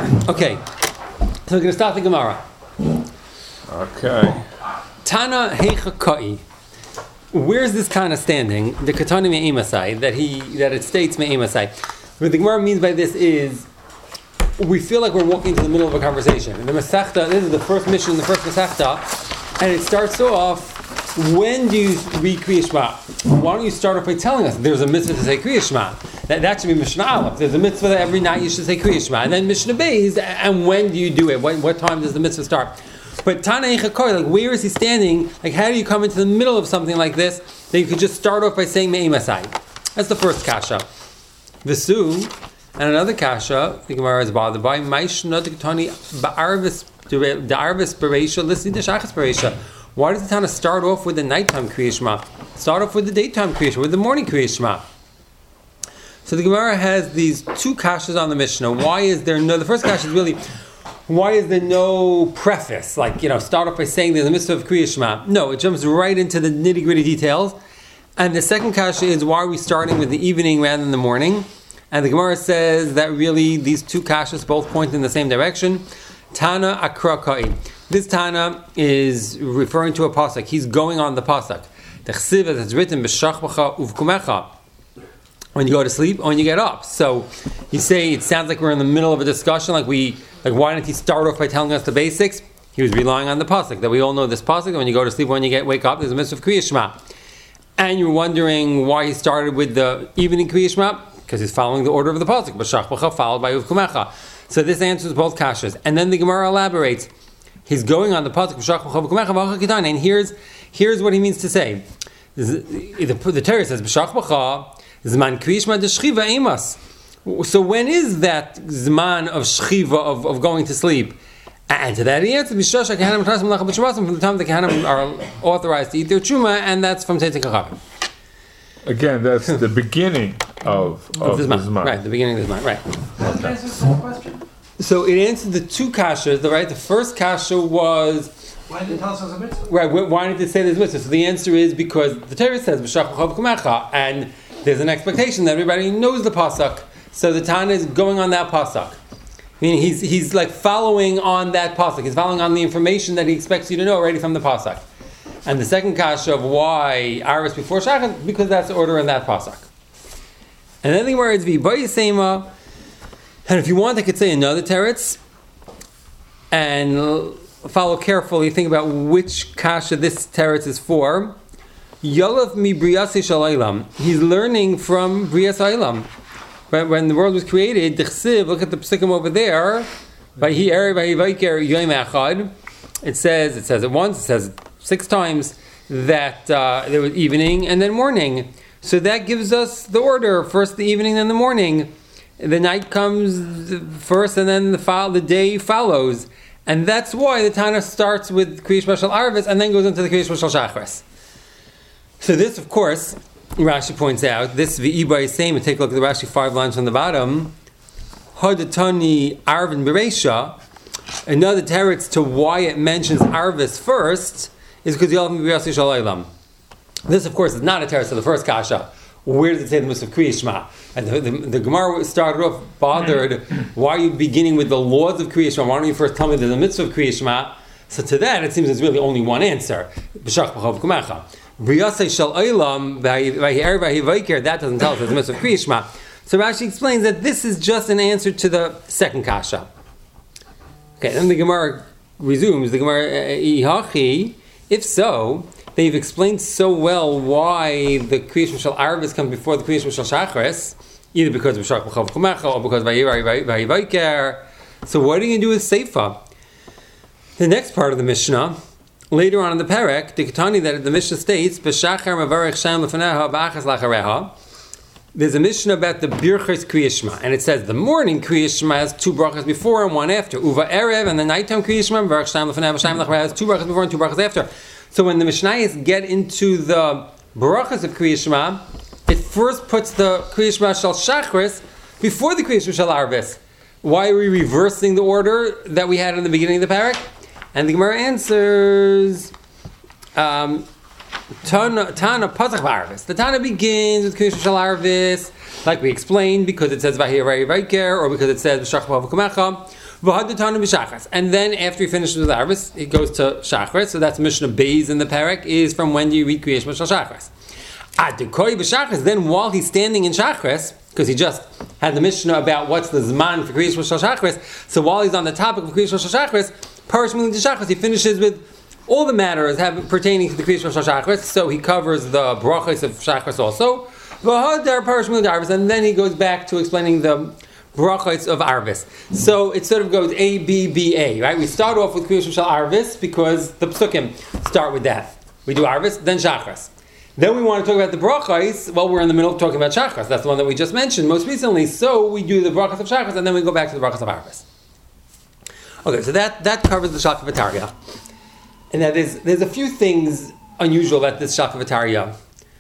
Okay, so we're going to start the Gemara. Okay. Tana Heicha Kai. Where's this Tana standing? The Katani Me'imasai, that it states Me'imasai. What the Gemara means by this is, we feel like we're walking into the middle of a conversation. The Masechta, this is the first mission, the first Masechta, and it starts off, when do you read Kriya Shema? Why don't you start off by telling us there's a mitzvah to say Kriya Shema? That should be Mishnah Aleph. There's a mitzvah that every night you should say Kriya Shema. And then Mishnah Beis, and when do you do it? What time does the mitzvah start? But Tana Eicha, like where is he standing? Like how do you come into the middle of something like this that you could just start off by saying Me'imasai? That's the first kasha. Visu, and another kasha, the Gemara is bothered by, Maishna Tani Ba'arvis Bereisha, listen to Shachas Bereisha. Why does the Tana start off with the nighttime Kriya Shema? Start off with the daytime Kriya Shema, with the morning Kriya Shema. So the Gemara has these two kashas on the Mishnah. Why is there no, the first kasha is really, why is there no preface? Like, start off by saying there's a mitzvah of Kriya Shema. No, it jumps right into the nitty gritty details. And the second kasha is, why are we starting with the evening rather than the morning? And the Gemara says that really these two kashas both point in the same direction. Tana Akra Kai. This Tana is referring to a pasuk. He's going on the pasuk. The chsiv, as it's written, b'shachbacha uvkumecha. When you go to sleep or when you get up. So you say it sounds like we're in the middle of a discussion. Like why didn't he start off by telling us the basics? He was relying on the pasuk that we all know this pasuk. When you go to sleep, when you wake up, there's a mitzvah of Kriya Shema. And you're wondering why he started with the evening Kriya Shema, because he's following the order of the pasuk. B'shachbacha followed by uvkumecha. So this answers both kashas. And then the Gemara elaborates. He's going on the pasuk b'shachbacha uvkumecha v'achakitana, and here's what he means to say. The Torah says b'shachbacha zman Kriya Shema d'shchiva emas. So when is that zman of shchiva of going to sleep? And to that he answered, from the time the Kehanim are authorized to eat their truma, and that's from Tzeitzei Kachavim. Again, that's the beginning of the zman. Right, the beginning of the zman, right. That answers the question. So it answered the two kashas, right? The first kasha was, why did it tell us it was a mitzvah? right, why did it say there's mitzvah? So the answer is because the Torah says, b'shachbacha v'kumecha, and there's an expectation that everybody knows the pasuk. So the Tana is going on that pasuk. I mean, he's like following on that pasuk. He's following on the information that he expects you to know already from the pasuk. And the second kasha of why Aris before Shachar, because that's the order in that pasuk. And then the words v'bayisema. And if you want, I could say another teretz and follow carefully. Think about which kasha this teretz is for. Yolav mi briyasi shalaylam. He's learning from briyas ha'olam. When the world was created, d'chsiv, look at the psukim over there. Vayhi erev vayhi vaiker yom echad. It says it once. It says 6 times that there was evening and then morning. So that gives us the order: first the evening, then the morning. The night comes first, and then the day follows, and that's why the Tana starts with Kriya Shema Shel Arvis and then goes into the Kriya Shema Shel Shachris. So this, of course, Rashi points out, this v'ibay same, and take a look at the Rashi 5 lines from the bottom, Hadatani Arvin Bereisha, another teretz to why it mentions Arvis first, is because Yolav Mibriyasi Shalaylam. This, of course, is not a teretz to the first kasha. Where does it say the mitzvah of Kriya Shema? And the Gemara started off bothered, why are you beginning with the laws of Kriya Shema? Why don't you first tell me there's a mitzvah of Kriya Shema? So to that, it seems there's really only one answer. Briyasei shel olam, that doesn't tell us there's a mitzvah of Kriya Shema. So Rashi explains that this is just an answer to the second kasha. Okay, then the Gemara resumes. The Gemara, if so, they've explained so well why the Kriya Shema Shel Arvis comes before the Kriya Shema Shel Shachris, either because of B'shach B'chav Kumecha or because Vayi Vaiker. So what are you going to do with Seifa? The next part of the Mishnah, later on in the Perek, the Ketani that the Mishnah states, B'shachar Mavarech Shem Lefaneha V'achas Lachareha. There's a Mishnah about the Birchas Kriya Shema, and it says the morning Kriya Shema has 2 brachas before and 1 after. Uva Erev, and the nighttime Kriya Shema, Mavarech Shem Lefaneha V'Shem Lachareha has 2 brachas before and 2 brachas after. So when the Mishnayos get into the brachas of Kriya Shema, it first puts the Kriya Shema Shel Shachris before the Kriya Shema Shel Arvis. Why are we reversing the order that we had in the beginning of the parak? And the Gemara answers, Tana Pasach Arvis. The Tana begins with Kriya Shema Shel Arvis, like we explained, because it says Vahir Vaiker, or because it says B'shach B'avakumecha. And then after he finishes with Arvis, he goes to Shachris. So that's Mishnah Beis in the Perek, is from when do you read Kriyash Shal Shachris. Adukoi b'Shachris, then while he's standing in Shachris, because he just had the Mishnah about what's the Zman for Kriyash Shal Shachris, so while he's on the topic of Kriyash Shal Shachris, Parish Milim to Shachris, he finishes with all the matters pertaining to the Kriyash Shal Shachris, so he covers the brachos of Shachris also, and then he goes back to explaining the brachos of Arvis. So it sort of goes A, B, B, A, right? We start off with Kriyash Shal Arvis because the Psukim start with that. We do Arvis, then Shachris. Then we want to talk about the brachos. Well, we're in the middle of talking about Shachris. That's the one that we just mentioned most recently. So we do the brachos of Shachris, and then we go back to the brachos of Arvis. Okay, so that covers the Shachavatarya. And now there's a few things unusual about this Shachavatarya.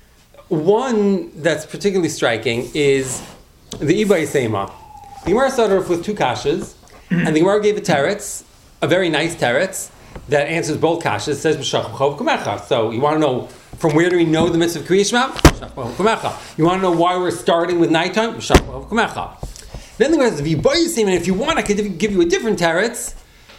One that's particularly striking is the Ibai Sema. The Gemara started off with two kashas, and the Gemara gave a teretz, a very nice teretz, that answers both kashas. It says B'shach B'chov Kumecha. So you want to know, from where do we know the mitzvah of Kriyash Shema? B'shach B'chov Kumecha. You want to know why we're starting with nighttime? B'shach B'chov Kumecha. Then the Gemara says, and if you want, I could give you a different teretz,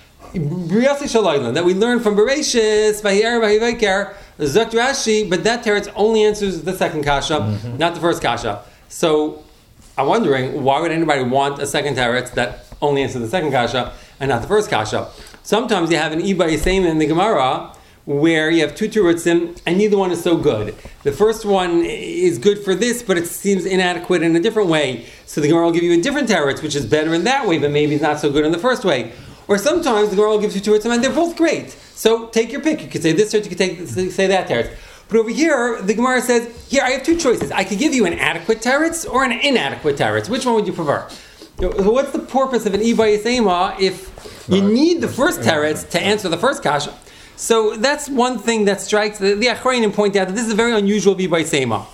that we learned from Bereshis, Vahir Vahivaiker, Zok Rashi, but that teretz only answers the second kasha, not the first kasha. So I'm wondering, why would anybody want a second teretz that only answers the second kasha and not the first kasha? Sometimes you have an Iba Yisayim in the Gemara where you have two teretzim and neither one is so good. The first one is good for this, but it seems inadequate in a different way. So the Gemara will give you a different teretz, which is better in that way, but maybe it's not so good in the first way. Or sometimes the Gemara will give you two teretzim and they're both great. So take your pick. You could say this teretz, you could say that teretz. But over here, the Gemara says, here, I have two choices. I could give you an adequate teretz or an inadequate teretz. Which one would you prefer? What's the purpose of an Iba Yisema if you need the first teretz to answer the first kasha? So that's one thing that strikes. The Achrayim point out that this is a very unusual Iba Yisema.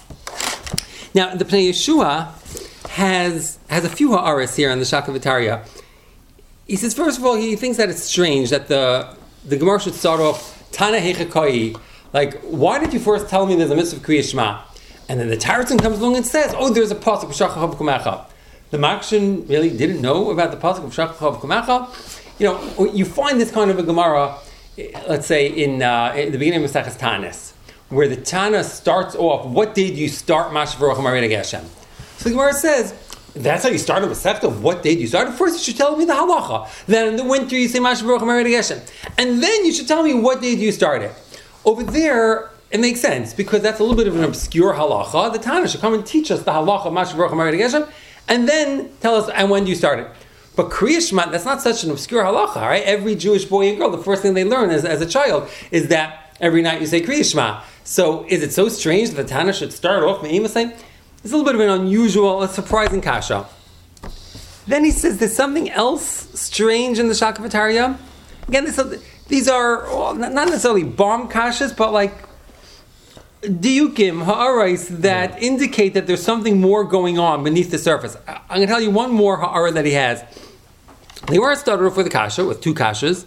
Now, the Pnei Yeshua has a few ha'aras here on the Shachavatarya. He says, first of all, he thinks that it's strange that the Gemara should start off, Tana Hechakai, like, why did you first tell me there's a mitzvah of Kriyash Shema? And then the Taratzin comes along and says, oh, there's a pasuk of B'shach B'chov Kumecha. The Makshin really didn't know about the pasuk of B'shach B'chov Kumecha. You find this kind of a Gemara, let's say, in the beginning of Maseches Tanis, where the Tana starts off, what day do you start Mashav Baruch HaMarid Geshem? So the Gemara says, that's how you start a Masechta. What day do you start? First, you should tell me the halacha. Then in the winter, you say Mashav Baruch HaMarid Geshem. And then you should tell me what day do you start it. Over there, it makes sense, because that's a little bit of an obscure halacha. The Tana should come and teach us the halacha of Mashav Baruch HaMarid Geshem, and then tell us, and when do you start it? But Kriyash Shema, that's not such an obscure halacha, right? Every Jewish boy and girl, the first thing they learn as a child is that every night you say Kriyash Shema. So is it so strange that the Tana should start off Me'ima saying? It's a little bit of an unusual, a surprising kasha. Then he says there's something else strange in the Shachavatarya. Again, these are not necessarily bomb kashas, but like diukim, ha'arais, that indicate that there's something more going on beneath the surface. I'm going to tell you one more ha'ara that he has. The Gemara started off with a kasha, with two kashas.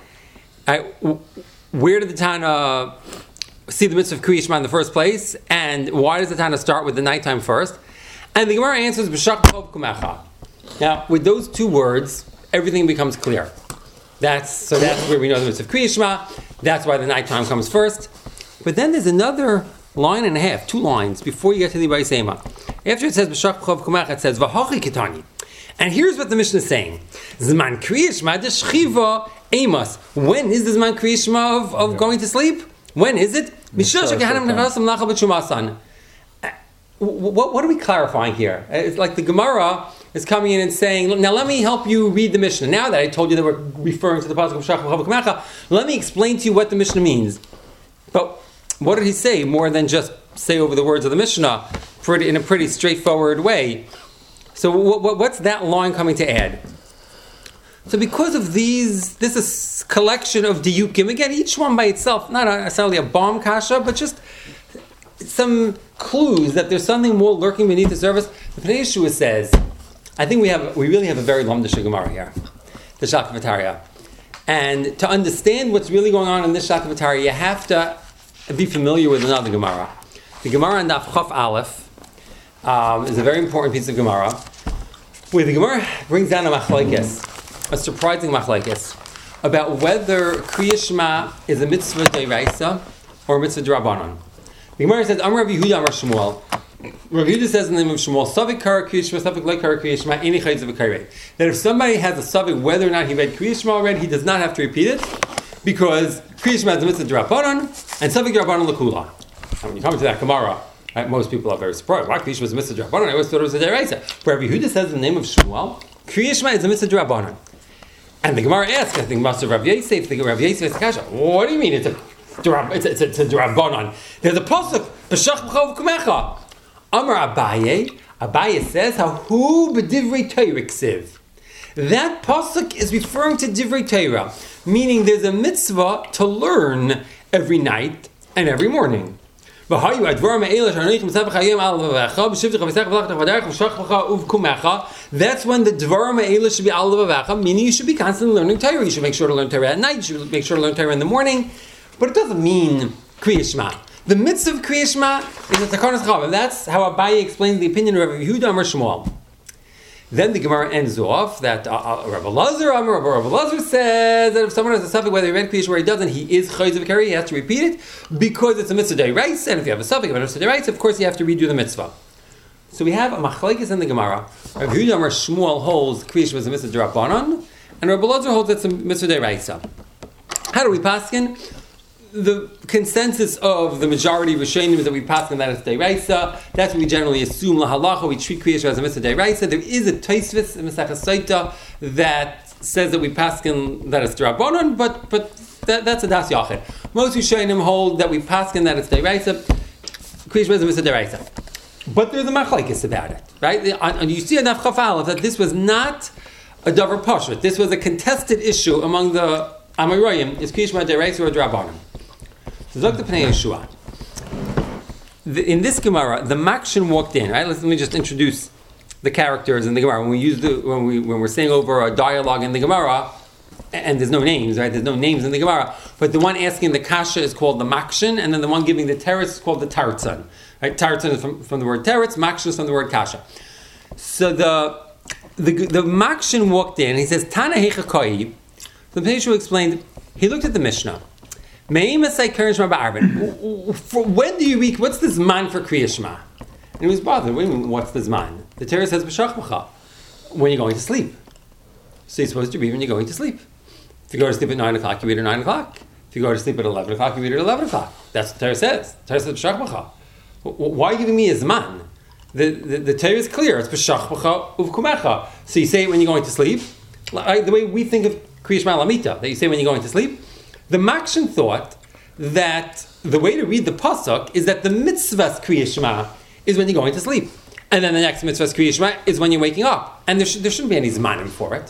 Where did the Tana see the mitzvah of Kriyash Shema in the first place? And why does the Tana start with the nighttime first? And the Gemara answers, B'shach B'chov Kumecha. Now, with those two words, everything becomes clear. That's where we know the mitzvah of Kriyash Shema. That's why the nighttime comes first. But then there's another line and a half, 2 lines, before you get to the Iba Yisema. After it says B'shach B'chov Kumecha, it says V'hachi Ketani. And here's what the Mishnah is saying. Zman Kriyash Shema D'shchiva Amos. When is the Zman Kriyash Shema of going to sleep? When is it? What are we clarifying here? It's like the Gemara is coming in and saying, now let me help you read the Mishnah. Now that I told you that we're referring to the pasuk of B'shach B'chov Kumecha, let me explain to you what the Mishnah means. But what did he say more than just say over the words of the Mishnah in a pretty straightforward way? So what's that line coming to add? So because of this is a collection of diyukim, again, each one by itself, not necessarily a bomb kasha, but just some clues that there's something more lurking beneath the surface. The Pnei Yeshua says, I think we really have a very lamdish Gemara here, the Shachavatarya. And to understand what's really going on in this Shachavatarya, you have to be familiar with another Gemara. The Gemara in Daf Chaf Aleph, is a very important piece of Gemara, where the Gemara brings down a machlokes, a surprising machlokes, about whether Kriya Shema is a mitzvah d'oraisa or a mitzvah d'rabbanan. The Gemara says, Amar Rav Yehuda Amar Shmuel. Rav Yehuda says in the name of Shmuel, Savik kara Kriya Shema, Savik lo kara Kriya Shema, any chayz of a kairei. That if somebody has a savik, whether or not he read Kriya Shema already, he does not have to repeat it, because Kriya Shema is a mitzvah d'rabbanan, and Savik d'rabbanan l'kula. And when you come to that Gemara, right, most people are very surprised. Why Kriya Shema is a mitzvah d'rabbanan? I always thought it was a d'oraisa. But Rav Yehuda says in the name of Shmuel, Kriya Shema is a mitzvah d'rabbanan. And the Gemara asks, I think Master Rav Yosef, the Rav Yosef is Kasha. What do you mean it's a d'rabbanan? There's a pasuk, B'shach b'chov kumecha. Amar Abaye. Abaye says, Hahu b'divrei Torah ksiv. That pasuk is referring to divrei Torah, meaning there's a mitzvah to learn every night and every morning. That's when the Dvarim Ha'ela should be al levavecha, meaning you should be constantly learning Torah. You should make sure to learn Torah at night. You should make sure to learn Torah in the morning. But it doesn't mean Kriya Shema. The mitzvah of Kriya Shema is a Takanas Chavav. That's how Abaye explains the opinion of Rabbi Yehuda Amar Shmuel. Then the Gemara ends off that Rabbi Lazar says that if someone has a suffix, whether he read Kriya Shema or he doesn't, he is chayz of a he has to repeat it because it's a mitzvah d'oraisa. And if you have a suffix, of a mitzvah d'oraisa, of course you have to redo the mitzvah. So we have a machlokes in the Gemara. Rabbi Yehuda Amar Shmuel holds Kriya Shema is a mitzvah d'rabbanan, and Rabbi Lazar holds it's a mitzvah d'oraisa. How do we paskin? The consensus of the majority of Rishonim is that we paskin that it's d'oraisa. That's what we generally assume. Lahalacha, we treat Kriya Shema as a mitzvah d'oraisa. There is a Tosfos in Maseches Sotah that says that we paskin that it's d'rabbanan, but that's a das yachid. Most Rishonim hold that we paskin that it's d'oraisa. Kriya Shema is a mitzvah d'oraisa. But there's a machlokes about it, right? And you see enough chafal that this was not a davar pashut. This was a contested issue among the Amoraim. Is Kriya Shema d'oraisa or d'rabbanan? So Zok the Pnei Yeshua. In this Gemara, the Makshin walked in. Right? Let me just introduce the characters in the Gemara. When we're saying over a dialogue in the Gemara, and there's no names, right? There's no names in the Gemara, but the one asking the kasha is called the Makshin, and then the one giving the teretz is called the Tartzan. Right? Tartzan is from the word teretz, Makshin is from the word kasha. So the Makshin walked in. He says Tana Heicha Koi. The Pnei Yeshua explained. He looked at the Mishnah. For when do you read? What's this man for Kriya Shema? And he was bothered. What do you mean, what's this man? The Torah says b'shach b'cha, when you're going to sleep. So you're supposed to read when you're going to sleep. If you go to sleep at 9 o'clock, you read at 9 o'clock. If you go to sleep at 11 o'clock, you read at 11 o'clock. That's what the Torah says. The Torah says b'shach b'cha. Why are you giving me his man? The Torah is clear. It's b'shach b'cha uvkumecha. So you say it when you're going to sleep, like the way we think of Kriya Shema Lamita, that you say when you're going to sleep. The Makshin thought that the way to read the pasuk is that the mitzvah's Kriya Shema is when you're going to sleep, and then the next mitzvah's Kriya Shema is when you're waking up, and there shouldn't be any zmanim for it,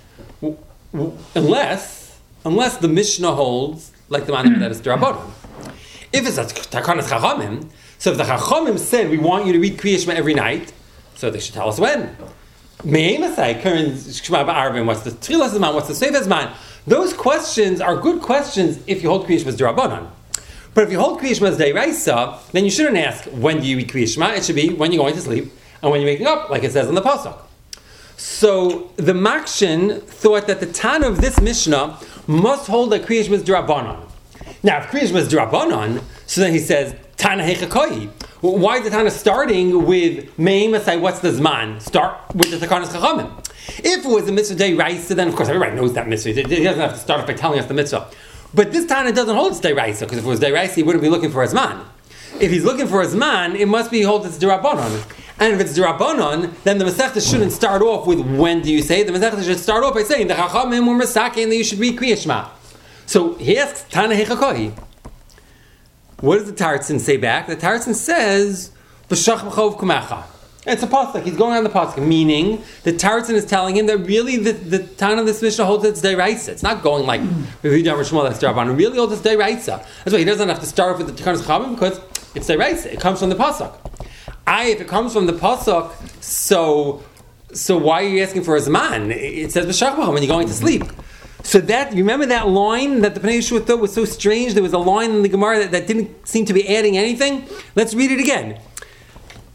unless the Mishnah holds like the manim that is d'rabbanan. If it's a takanas chachamim, so if the chachamim said we want you to read Kriya Shema every night, so they should tell us when. Me'emasai Karen Shema ba'arvim. What's the tchilas zman? What's the seifas zman? Those questions are good questions if you hold Kriya Shema as d'rabbanan. But if you hold Kriya Shema as d'oraisa, then you shouldn't ask when do you read Kriya Shema. It should be when you're going to sleep and when you're waking up, like it says in the pasuk. So the Makshin thought that the Tana of this Mishnah must hold that Kriya Shema is d'rabbanan. Now, if Kriya Shema is d'rabbanan, so then he says Tana Heicha Koi. Why is the Tana starting with Me'emasai? What's the Zman? Start with the Takanas Chachamim. If it was a mitzvah d'oraisa, then of course everybody knows that mitzvah. He doesn't have to start off by telling us the mitzvah. But this Tana doesn't hold it's d'oraisa, because if it was d'oraisa, he wouldn't be looking for a Zman. If he's looking for a Zman, it must be hold it's d'rabbanan. And if it's d'rabbanan, then the Masechta shouldn't start off with when do you say it. The Masechta should start off by saying the Chachamim were Masake and that you should read Kriya Shema. So he asks Tana Heicha Koi. What does the Tartzin say back? The Tartzin says b'shach b'cha uvkumecha. It's a pasuk. He's going on the pasuk, meaning the Tartzin is telling him that really the Tana of this Mishnah holds it's d'oraisa. It's not going like Rav Yehuda Amar Shmuel that's d'rabbanan. It really holds it's d'oraisa. That's why he doesn't have to start off with the Takanas Chachamim because it's d'oraisa. It comes from the pasuk. If it comes from the pasuk, so why are you asking for a zman? It says b'shach b'cha when you're going to sleep. So that, you remember that line that the Pnei Yeshua thought was so strange? There was a line in the Gemara that didn't seem to be adding anything. Let's read it again.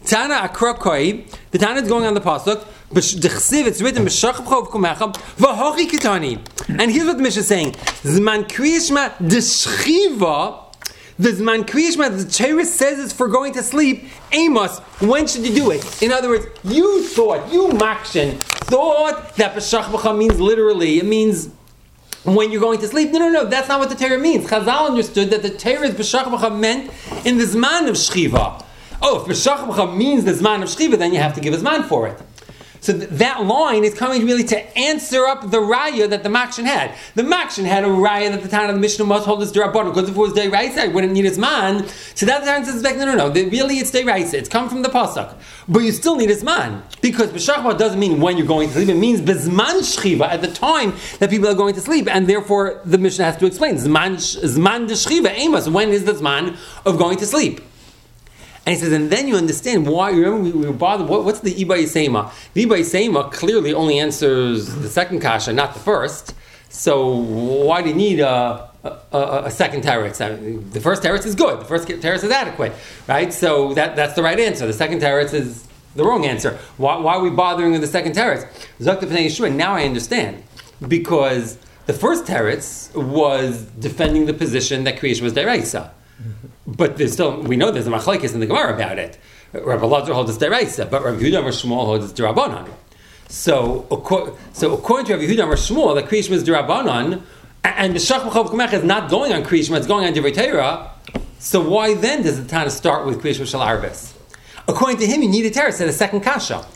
Tana Akrokoi, the Tana is going on the pasuk. It's written v'hochi kitani, and here's what the Mishnah is saying: Zman kriyishma d'shchiva. The Zman kriyishma, the Torah says it's for going to sleep. Amos, when should you do it? In other words, you Makshin, thought that b'shach b'cha means literally. It means when you're going to sleep. No, that's not what the Torah means. Chazal understood that the Torah is b'shach b'cha meant in the Zman of shchiva. Oh, if b'shach b'cha means the Zman of shchiva, then you have to give a Zman for it. So that line is coming really to answer up the raya that the Makshin had. The Makshin had a raya that the time of the Mishnah must hold this D'Rabbanan, because if it was D'Oraisa, I wouldn't need his man. So that time says back, no. Really, it's D'Oraisa. It's come from the pasuk, but you still need his man, because b'shachba doesn't mean when you're going to sleep. It means b'zman shchiva, at the time that people are going to sleep, and therefore the Mishnah has to explain zman d'shchiva amos. When is the zman of going to sleep? And he says, and then you understand why. Remember, we were bothered. What's the Iba Yisema? The Iba Yisema clearly only answers the second kasha, not the first. So why do you need a second teretz? The first teretz is good. The first teretz is adequate, right? So that's the right answer. The second teretz is the wrong answer. Why are we bothering with the second teretz? Zakta Pnei Yeshua. Now I understand, because the first teretz was defending the position that creation was deraisa. But we know there's a machlekes in the Gemara about it. Rabbi Elazar holds it's deraisa, but Rabbi Yehuda Rosh Shmuel holds it's d'Rabbanan. So according to Rabbi Yehuda Rosh Shmuel, the Kriyishma is d'Rabbanan, and the Shach B'Chov Kumecha is not going on Kriyishma, it's going on Divrei Torah. So why then does the Tana start with Kriyishma Shel Arvis? According to him, you need a teretz at a second kasha.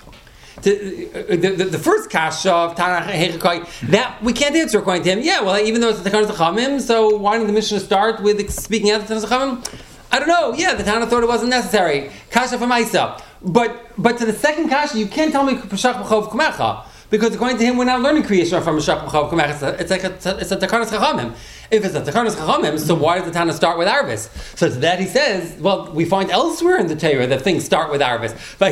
The first kasha of Tana Hechakai, that we can't answer according to him. Yeah, well, even though it's the Takanas Chachamim, so why didn't the Mishnah start with speaking out the Takanas Chachamim? I don't know. Yeah, the Tana thought it wasn't necessary. Kasha from Isa, but to the second kasha, you can't tell me Peshach B'Chov Kumecha, because according to him, we're not learning creation from Peshach B'Chov Kumecha. It's a Takanas Chachamim. If it's a Takanas Chachamim, so why does the Tana start with Arvis? So to that he says, well, we find elsewhere in the Torah that things start with Arvis.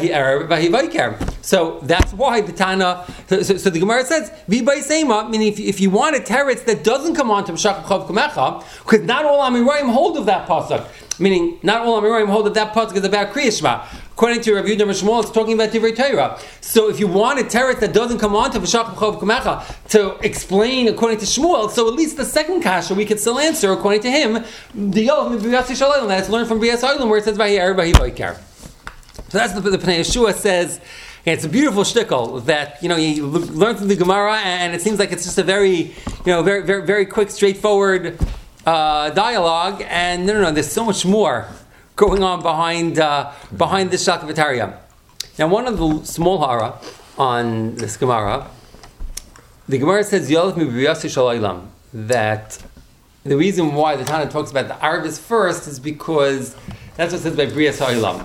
So that's why the Tana. So the Gemara says, "V'bay seima," meaning if you want a teretz that doesn't come on to Peshach B'Chov Kumecha, because not all Amirayim hold of that pasuk. Meaning, not all Amirayim hold that that pasuk is about Kriyishma. According to Rabbi Yehuda Rosh Shmuel, it's talking about Divrei Torah. So if you want a teretz that doesn't come on to V'shach B'Chov Kumecha to explain according to Shmuel, so at least the second kasha we could still answer according to him, the Yom B'Yas Yishalayim, that's learned from B'Yas Yishalayim where it says V'hi Erev V'hi Boiker. So that's the Pnei Yeshua says. It's a beautiful shtickle that you learn from the Gemara, and it seems like it's just a very very quick, straightforward dialogue. And no, there's so much more going on behind this Shakavataria. Now, one of the small hara on this Gemara, the Gemara says Yolef Mibiyasi Shalaylam, that the reason why the Tana talks about the Arvis first is because that's what it says by Brias Ha'ilam.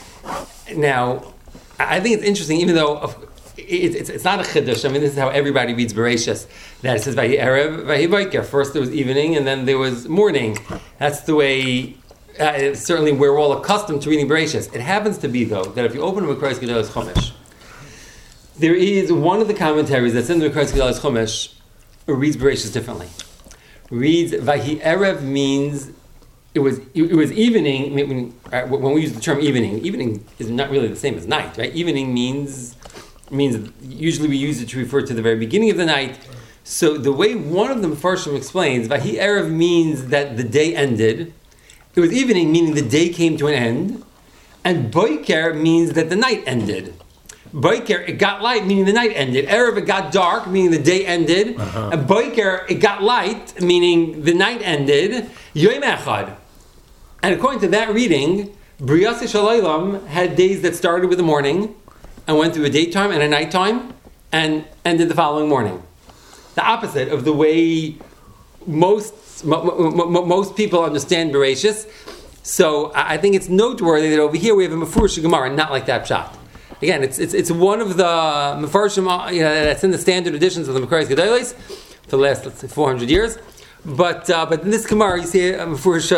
Now, I think it's interesting, even though it's not a chiddush. I mean, this is how everybody reads Bereshis. That it says V'hi Erev V'hi Boiker. First there was evening, and then there was morning. That's the way. Certainly, we're all accustomed to reading Bereshis. It happens to be, though, that if you open a Mekayis Gedolos Chumash, there is one of the commentaries that's in the Mekayis Gedolos Chumash reads Bereshis differently. Reads V'hi Erev means it was evening. When we use the term evening is not really the same as night, right? Evening means usually we use it to refer to the very beginning of the night. So the way one of the Mefarshim explains, V'hi Erev means that the day ended. It was evening, meaning the day came to an end, and Boiker means that the night ended. Boiker, it got light, meaning the night ended. Erev, it got dark, meaning the day ended. And Boiker, it got light, meaning the night ended. Yom Echad. And according to that reading, Brias Shalaylam had days that started with the morning and went through a daytime and a nighttime and ended the following morning. The opposite of the way most people understand Bereshis. So I think it's noteworthy that over here we have a Mefurish Gemara, not like that shot. Again, it's one of the Mefarshim that's in the standard editions of the Mekayis Gedolos for the last 400 years. But in this Gemara, you see a Mefurish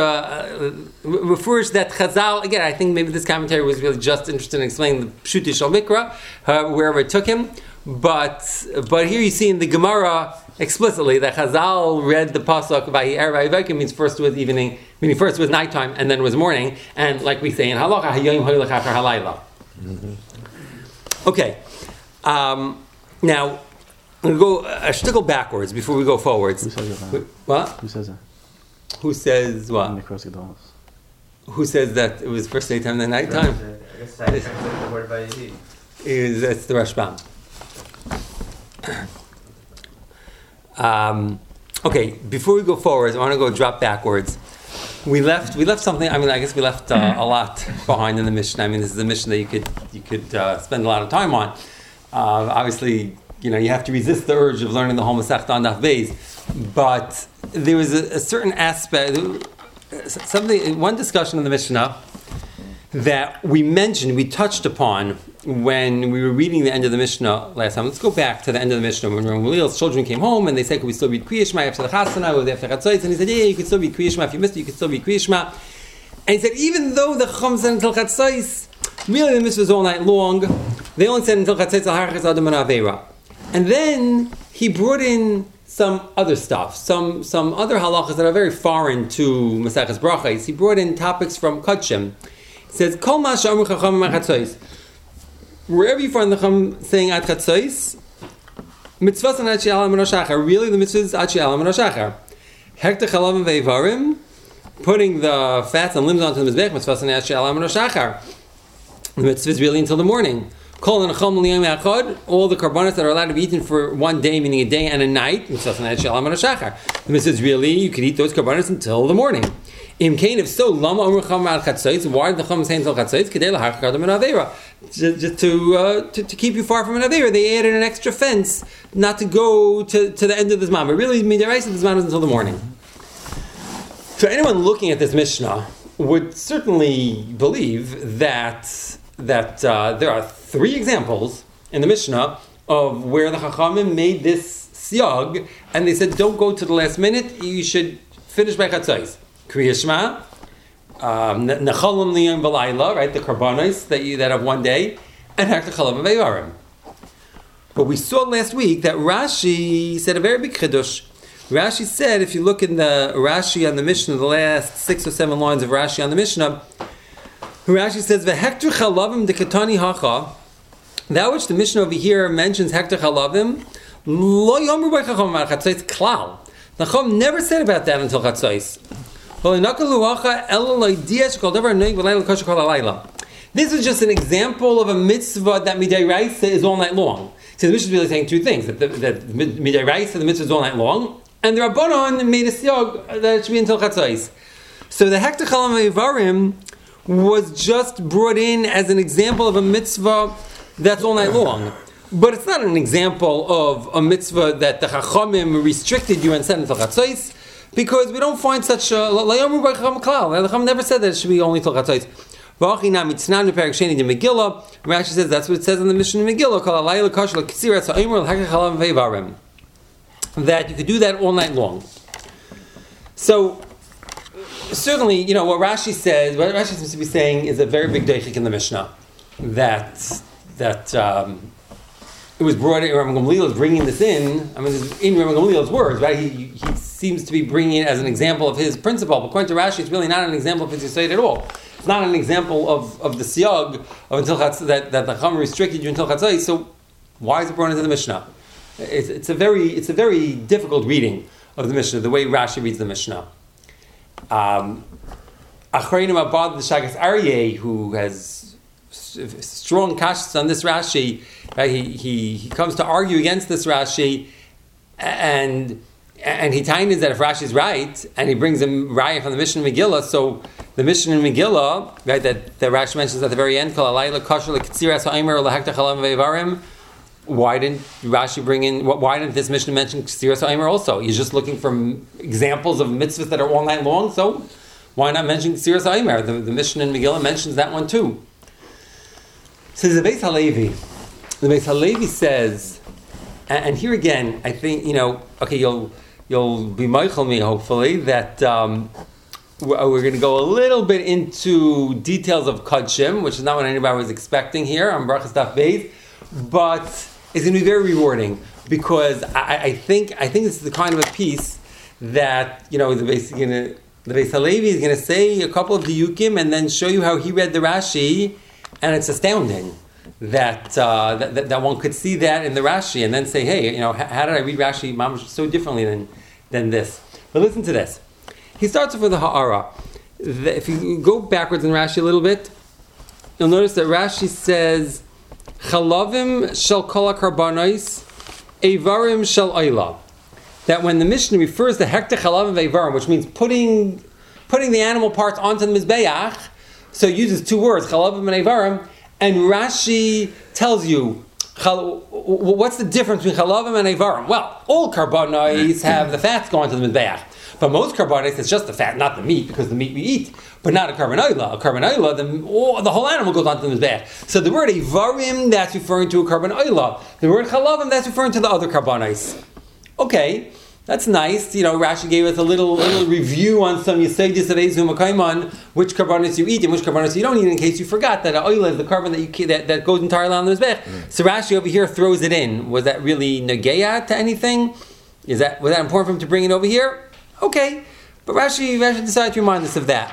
that Chazal. Again, I think maybe this commentary was really just interested in explaining the Pshuti Shal Mikra, wherever it took him. But here you see in the Gemara explicitly that Chazal read the pasuk V'hi Erev V'hi Boiker means first was evening, meaning first was nighttime and then was morning, and like we say in Halacha, Hayoim Hoylech Achar Halayla. Okay. Now, I'm going to go a shtickle backwards before we go forwards. Who says that? What? Who says that? Who says what? Who says that it was first daytime and nighttime? I guess I translate the word by Yehi. That's the Rashbam. Okay, before we go forwards, I want to go drop backwards. We left something. I mean, I guess we left a lot behind in the Mishnah. I mean, this is a Mishnah that you could spend a lot of time on. Obviously, you have to resist the urge of learning the whole Masechta on Daf Beis. But there was a certain aspect, one discussion in the Mishnah that we touched upon when we were reading the end of the Mishnah last time. Let's go back to the end of the Mishnah when Gamliel's children came home and they said, "Could we still read Kriya Shema after the Chasana or after Chatzos?" And he said, "Yeah, you could still read Kriya Shema. If you missed it, you could still read Kriya Shema." And he said, even though the Chum said until Chatzos, really the Mishnah was all night long. They only said until Chatzos al Harchas Adam and Aveira. And then he brought in some other stuff, some other halachas that are very foreign to Maseches Brachos. He brought in topics from Kodshim. He says, "Kol ma she'amru chachamim Chatzos." Wherever you find the Chum saying at Chatzos, mitzvahs and Achi Alam and Shachar. Really, the mitzvah is Achi Alam and Shachar. Hekta chalavim ve'ivarim, putting the fats and limbs onto the mizbech. Mitzvahs and Achi Alam and Shachar. The mitzvah is really until the morning. All the karbanos that are allowed to be eaten for one day, meaning a day and a night. The mitzvah is really you can eat those karbanos until the morning. If so, why did the Chum say until Chatzos? Just to keep you far from an Aveira, they added an extra fence not to go to the end of the Zman. But really, Midaraisa, the Zman is until the morning. So anyone looking at this Mishnah would certainly believe that there are 3 examples in the Mishnah of where the Chachamim made this siyag, and they said, don't go to the last minute, you should finish by Chatzos. Kriya Shema, Nechalim Liyam V'Layla, right, the Karbanos that have one day, and Hekta Chalav Ve'arim. But we saw last week that Rashi said a very big Chiddush. Rashi said, if you look in the Rashi on the Mishnah, the last 6 or 7 lines of Rashi on the Mishnah, Rashi says, "V'hektar chalavim dekatani hacha." That which the Mishnah over here mentions, hektar chalavim, lo yomru by chacham mar chatzos klal. The Chacham never said about that until chatzos. This is just an example of a mitzvah that midiraisa is all night long. So the Mishnah is really saying 2 things: that midiraisa, the mitzvah is all night long, and the Rabbanon made a siyag that it should be until chatzos. So the hektar chalavim ve'varim was just brought in as an example of a mitzvah that's all night long. But it's not an example of a mitzvah that the Chachamim restricted you and said until Chatzos, because we don't find such a... The Chacham never said that it should be only till Chatzos. Rashi says that's what it says in the Mishnah in Megillah, that you could do that all night long. So... certainly, what Rashi seems to be saying is a very big deichik in the Mishnah, that it was brought in, Rabbi Gamliel is bringing this in, in Rabbi Gamliel's words, right? He seems to be bringing it as an example of his principle, but according to Rashi, it's really not an example of his Yisayid at all. It's not an example of the siyag of until that the Chacham restricted you until Chatzos, so why is it brought into the Mishnah? It's a very difficult reading of the Mishnah, the way Rashi reads the Mishnah. Achreinim Abad the Shagas Aryeh, who has strong kashas on this Rashi, right? He comes to argue against this Rashi, and he tines that if Rashi is right, and he brings him Raya from the Mishnah in Megillah. So the Mishnah in Megillah, right, that Rashi mentions at the very end, why didn't Rashi bring in? Why didn't this Mishnah mention Ksiras Ha'omer also? He's just looking for examples of mitzvahs that are all night long, so why not mention Ksiras Ha'omer? The Mishnah in Megillah mentions that one too. Says the Beis Halevi. The Beis Halevi says, and here again, I think you'll be meichel me hopefully that we're going to go a little bit into details of Kodshim, which is not what anybody was expecting here on Brachas Daf Beis, but it's going to be very rewarding because I think this is the kind of a piece that the Beis Halevi is going to say a couple of diyukim and then show you how he read the Rashi, And it's astounding that one could see that in the Rashi and then say, hey, how did I read Rashi mamash so differently than this? But listen to this. He starts off with the ha'ara. If you go backwards in Rashi a little bit, you'll notice that Rashi says, chalavim shel kol ha'karbanos, eivarim shel oila. That when the Mishnah refers to hektar chalavim eivarim, which means putting the animal parts onto the mizbeach, so it uses two words, chalavim and eivarim, and Rashi tells you, what's the difference between chalavim and eivarim? Well, all karbanos have the fats going to the mizbeach. But most karbanos, it's just the fat, not the meat, because the meat we eat, but not a karban oila. A karban oila, the whole animal goes onto the mizbeach. So the word eivarim, that's referring to a karban oila. The word chalavim, that's referring to the other karbanos. Okay, that's nice. Rashi gave us a little review on some yesodis of Ezu Makaiman, which karbanos you eat and which karbanos you don't eat, in case you forgot that oila is the carbon that goes entirely on the mizbeach. So Rashi over here throws it in. Was that really negeya to anything? Was that important for him to bring it over here? Okay, but Rashi decided to remind us of that.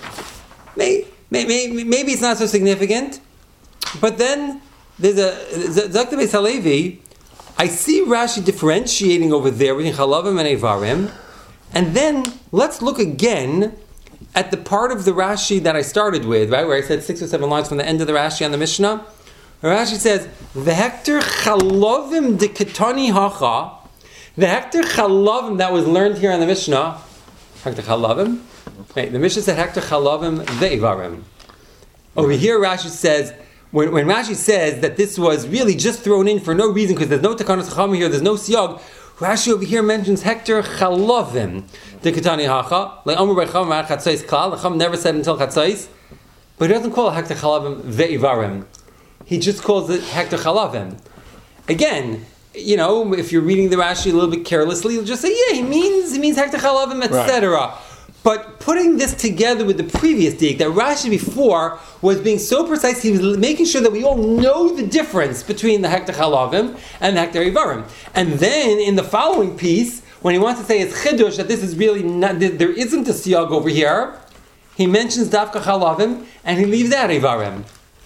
Maybe it's not so significant, but then there's Zakta Beis Halevi. I see Rashi differentiating over there between chalavim and eivarim, and then let's look again at the part of the Rashi that I started with, right, where I said 6 or 7 lines from the end of the Rashi on the Mishnah. Where Rashi says, "V'hektar chalavim de ketani hacha." The hektar chalavim that was learned here on the Mishnah, hektar chalavim. Right, the Mishnah said hektar chalavim ve'ivarim. Over here, Rashi says, when Rashi says that this was really just thrown in for no reason because there's no takanas chacham here, there's no siyag, Rashi over here mentions hektar chalavim. The ketani hacha, like Amar Becham chatzais klal. The Chum never said until chatzais, but he doesn't call it hektar chalavim ve'ivarim. He just calls it hektar chalavim. Again, if you're reading the Rashi a little bit carelessly, you'll just say, yeah, he means hektar chalavim, etc. Right. But putting this together with the previous diak, that Rashi before was being so precise, he was making sure that we all know the difference between the hektar chalavim and the hektar eivarim. And then in the following piece, when he wants to say it's chidush, that this is really not, there isn't a siyag over here, he mentions dafka chalavim and he leaves out eivarim.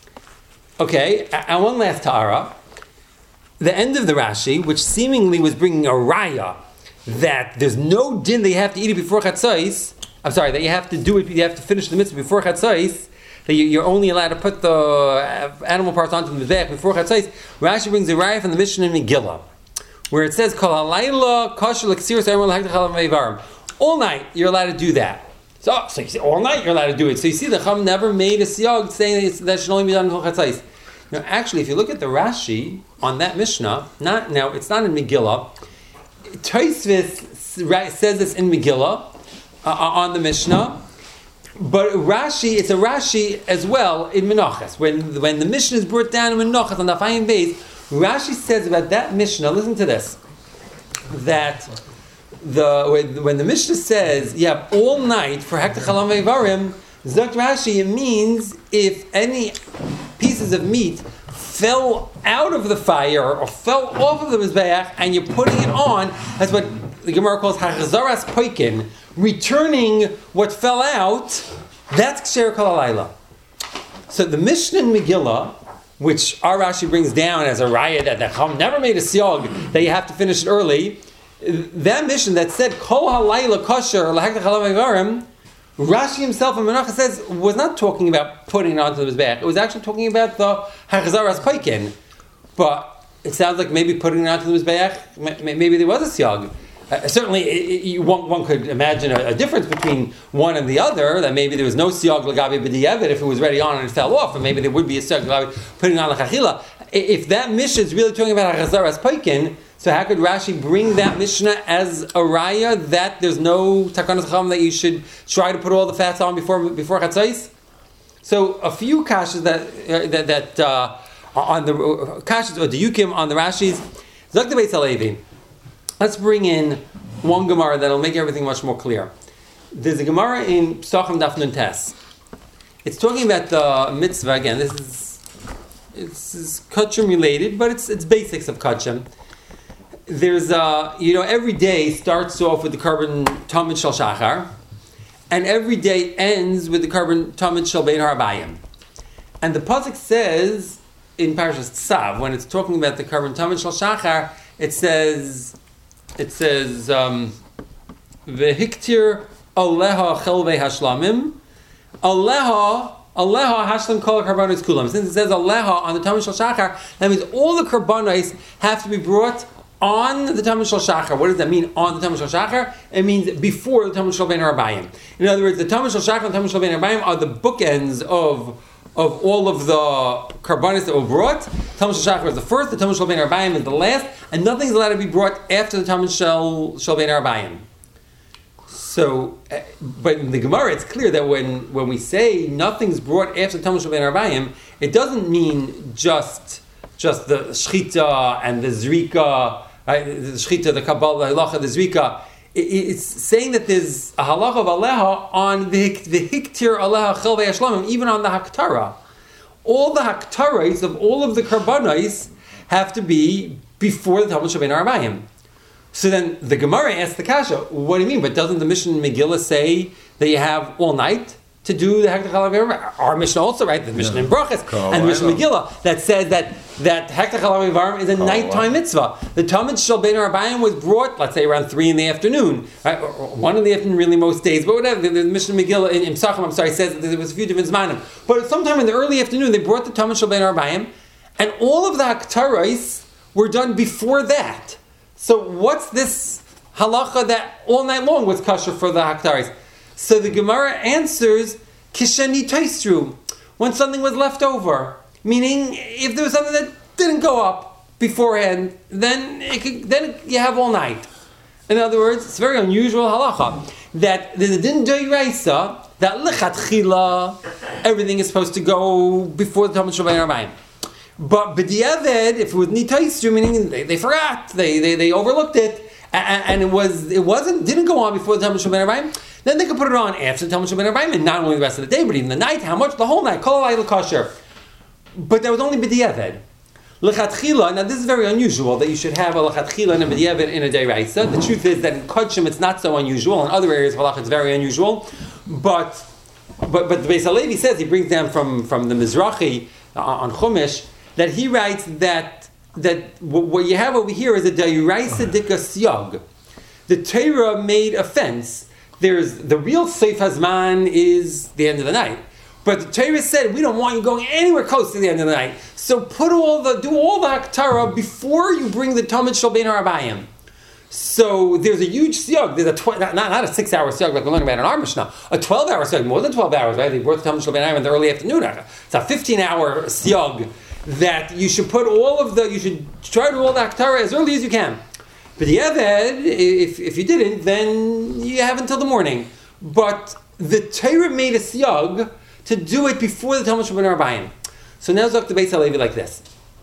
Okay, and one last ta'ara. The end of the Rashi, which seemingly was bringing a raya that there's no din that you have to eat it before chatzos. I'm sorry, that you have to do it. You have to finish the mitzvah before chatzos. That you're only allowed to put the animal parts onto the mizbeach before chatzos. Rashi brings a raya from the Mishnah in Megillah, where it says kol halayla kosher l'ksiros emer l'hektar chalavim eivarim. All night you're allowed to do that. So you see, all night you're allowed to do it. So you see, the Chum never made a siyag saying that should only be done until chatzos. Actually, if you look at the Rashi on that Mishnah, it's not in Megillah. Tosfos says this in Megillah on the Mishnah, but it's a Rashi as well in Menachos. When the Mishnah is brought down in Menachos on the Fayim Beis, Rashi says about that Mishnah. Listen to this: that when the Mishnah says you have all night for hektar chalavim eivarim, Zok Rashi, it means if any pieces of meat fell out of the fire or fell off of the mizbeach and you're putting it on, that's what the Gemara calls hachazaras poikin, returning what fell out, that's ksher kol halayla. So the Mishnah in Megillah, which our Rashi brings down as a raya that the Chum never made a siyag, that you have to finish it early, that Mishnah that said kol halayla kosher l'hektar chalavim eivarim, Rashi himself in Menachos says was not talking about putting it onto the mizbeach. It was actually talking about the hachazaras poikin. But it sounds like maybe putting it onto the mizbeach, maybe there was a siyag. Certainly, one could imagine a difference between one and the other. That maybe there was no siyag l'gavi b'di'evet if it was already on and it fell off, and maybe there would be a siyag l'gavi putting it on l'chachila. If that Mishnah is really talking about hachazaras poikin, so how could Rashi bring that Mishnah as a raya that there's no takanas chacham that you should try to put all the fats on before chatzos? So a few kashas that on the kashas or diyukim on the Rashis. Zakta Beis Halevi. Let's bring in one Gemara that'll make everything much more clear. There's a Gemara in Psachim Daf Nun Tes. It's talking about the mitzvah again. This is kachim related, but it's basics of kachim. There's every day starts off with the carbon tamid shel shachar, and every day ends with the carbon tamid shel bein harabayim. And the pasuk says in Parashas Tzav, when it's talking about the Karban Tamid Shel Shachar, it says, V'hiktir Aleha Chelvei Hashlamim, Aleha Hashlam Kol Karbanos Kulam. Since it says Aleha on the Tamid Shel Shachar, that means all the Karbanos have to be brought on the Tamid Shel Shachar. What does that mean, on the Tamid Shel Shachar? It means before the Tamid Shel Bein Arbayim. In other words, the Tamid Shel Shachar and the Tamid Shel Bein Arbayim are the bookends of all of the Karbanos that were brought. Tamid Shel Shachar is the first, the Tamid Shel Bein Arbayim is the last, and nothing is allowed to be brought after the Tamid Shel Bein Arbayim. So, but in the Gemara, it's clear that when we say nothing's brought after Tamid Shel Bein Arbayim, it doesn't mean just the Shchita and the Zrika, right? The Shchita, the Kabbalah, the Halacha, the Zrika. It's saying that there's a halacha of Aleha on the Hiktir Aleha Chelvei Hashlamim, even on the Haktara. All the Haktaras of all of the Karbanos have to be before the Tamid Shel Bein Arbayim. So then the Gemara asks the Kasha, what do you mean? But doesn't the Mishnah in Megillah say that you have all night to do the Hektar Chalav Yevarim? Our Mishnah also, right? The Mishnah in Brachas and the Mishnah in Megillah that says that Hektar Chalav Yevarim is a nighttime mitzvah. The Tamid Shel Bein Arbayim was brought, let's say, around 3 in the afternoon, right? Or 1 in the afternoon, really most days, but whatever. The Mishnah in Megillah in Psachim, says that there was a few different zmanim. But sometime in the early afternoon, they brought the Tamid Shel Bein Arbayim, and all of the Haktaros were done before that. So what's this halacha that all night long was kosher for the Haktaris? So the Gemara answers, Kishani Taisru, when something was left over. Meaning, if there was something that didn't go up beforehand, then you have all night. In other words, it's a very unusual halacha, that there's a din doiraisa, that lechatchila, everything is supposed to go before the Tamid Shel Bein Arbayim. But b'diavad, if it was nitaisru, meaning they forgot, they overlooked it, and didn't go on before the Tamid Shel Bein Arbayim, then they could put it on after the Tamid Shel Bein Arbayim, and not only the rest of the day, but even the night. How much? The whole night. Kol hayil kosher. But that was only b'diavad. Lechatchila. Now this is very unusual that you should have a lechatchila and a b'diavad in a deraisa. The truth is that in kodshim it's not so unusual. In other areas of halakha it's very unusual. But the Beis Halevi says, he brings down from the Mizrahi on Chumash, that he writes that what you have over here is a deraisa dika siyag. The Torah made a fence. There's the real Seif Hazman is the end of the night. But the Torah said, we don't want you going anywhere close to the end of the night. So do all the Haktara before you bring the Tamid Shel Bein Arbayim. So there's a huge siyag. There's not a 6-hour siyag like we're learning about in our Mishnah. A 12-hour siyag, more than 12 hours, right? They brought the Tamid Shel Bein Arbayim in the early afternoon. It's a 15-hour siyag that you should you should try to do all the Haktara as early as you can. But if you didn't, then you have until the morning. But the Torah made a siyag to do it before the Tamid Shel Bein Arbayim. So now Zok the Beis Halevi like this.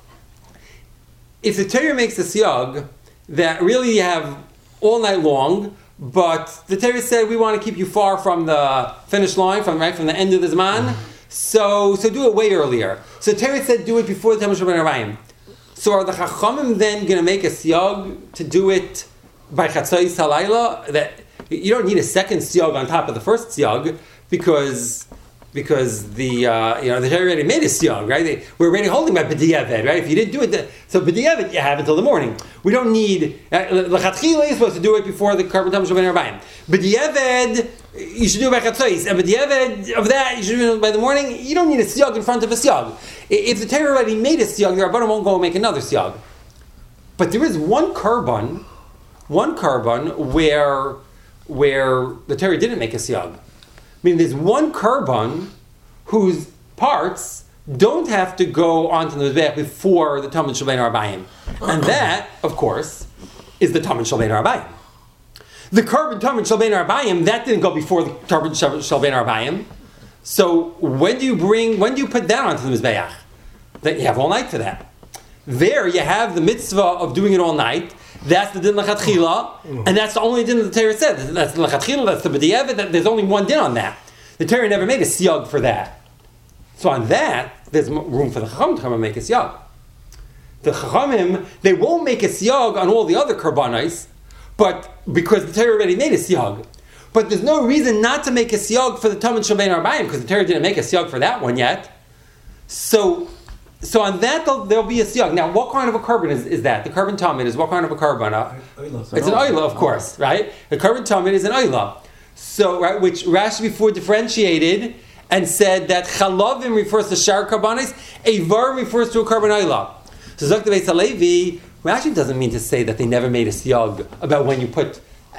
If the Torah makes a siyag that really you have all night long, but the Torah said we want to keep you far from the finish line, from the end of the Zman, so do it way earlier. So the Torah said do it before the Tamid Shel Bein Arbayim. So are the Chachamim then going to make a siyag to do it by Chatzos Halayla? That you don't need a second siyag on top of the first siyag because the Torah already made a siyag, right? We're already holding by b'diavad, right? If you didn't do it, so b'diavad you have until the morning. We don't need l'chatchila. You're supposed to do it before the Karban Tamid Shel Bein Arbayim. B'diavad you should do it by chatzos, and b'diavad of that you should do it by the morning. You don't need a siyag in front of a siyag. If the Torah already made a siyag, the Rabbanan won't go and make another siyag. But there is one karban where the Torah didn't make a siyag. I mean, there's one karban whose parts don't have to go onto the mizbeach before the Tamid Shel Bein Arbayim, and that, of course, is the Tamid Shel Bein Arbayim. The karban Tamid Shel Bein Arbayim that didn't go before the karban Shel Bein Arbayim. So when do you put that onto the mizbeach? That you have all night for that. There you have the mitzvah of doing it all night. That's the din l'chatchila, and that's the only din that the Torah said. That's the l'chatchila, that's the b'diavad. There's only one din on that. The Torah never made a siyag for that. So on that, there's room for the Chachamim to come and make a siyag. The Chachamim, they won't make a siyag on all the other karbanos, but because the Torah already made a siyag. But there's no reason not to make a siyag for the Tamid Shel Bein Arbayim, because the Torah didn't make a siyag for that one yet. So on that there'll be a siyag. Now, what kind of a carbon is that? The carbon tamid is what kind of a carbon? It's an oila, of course, right? The carbon tamid is an oila. So, right, which Rashi before differentiated and said that chalavim refers to shar karbanis, avar refers to a carbon oila. So Zok the Beis Halevi, Rashi doesn't mean to say that they never made a siyag about when you put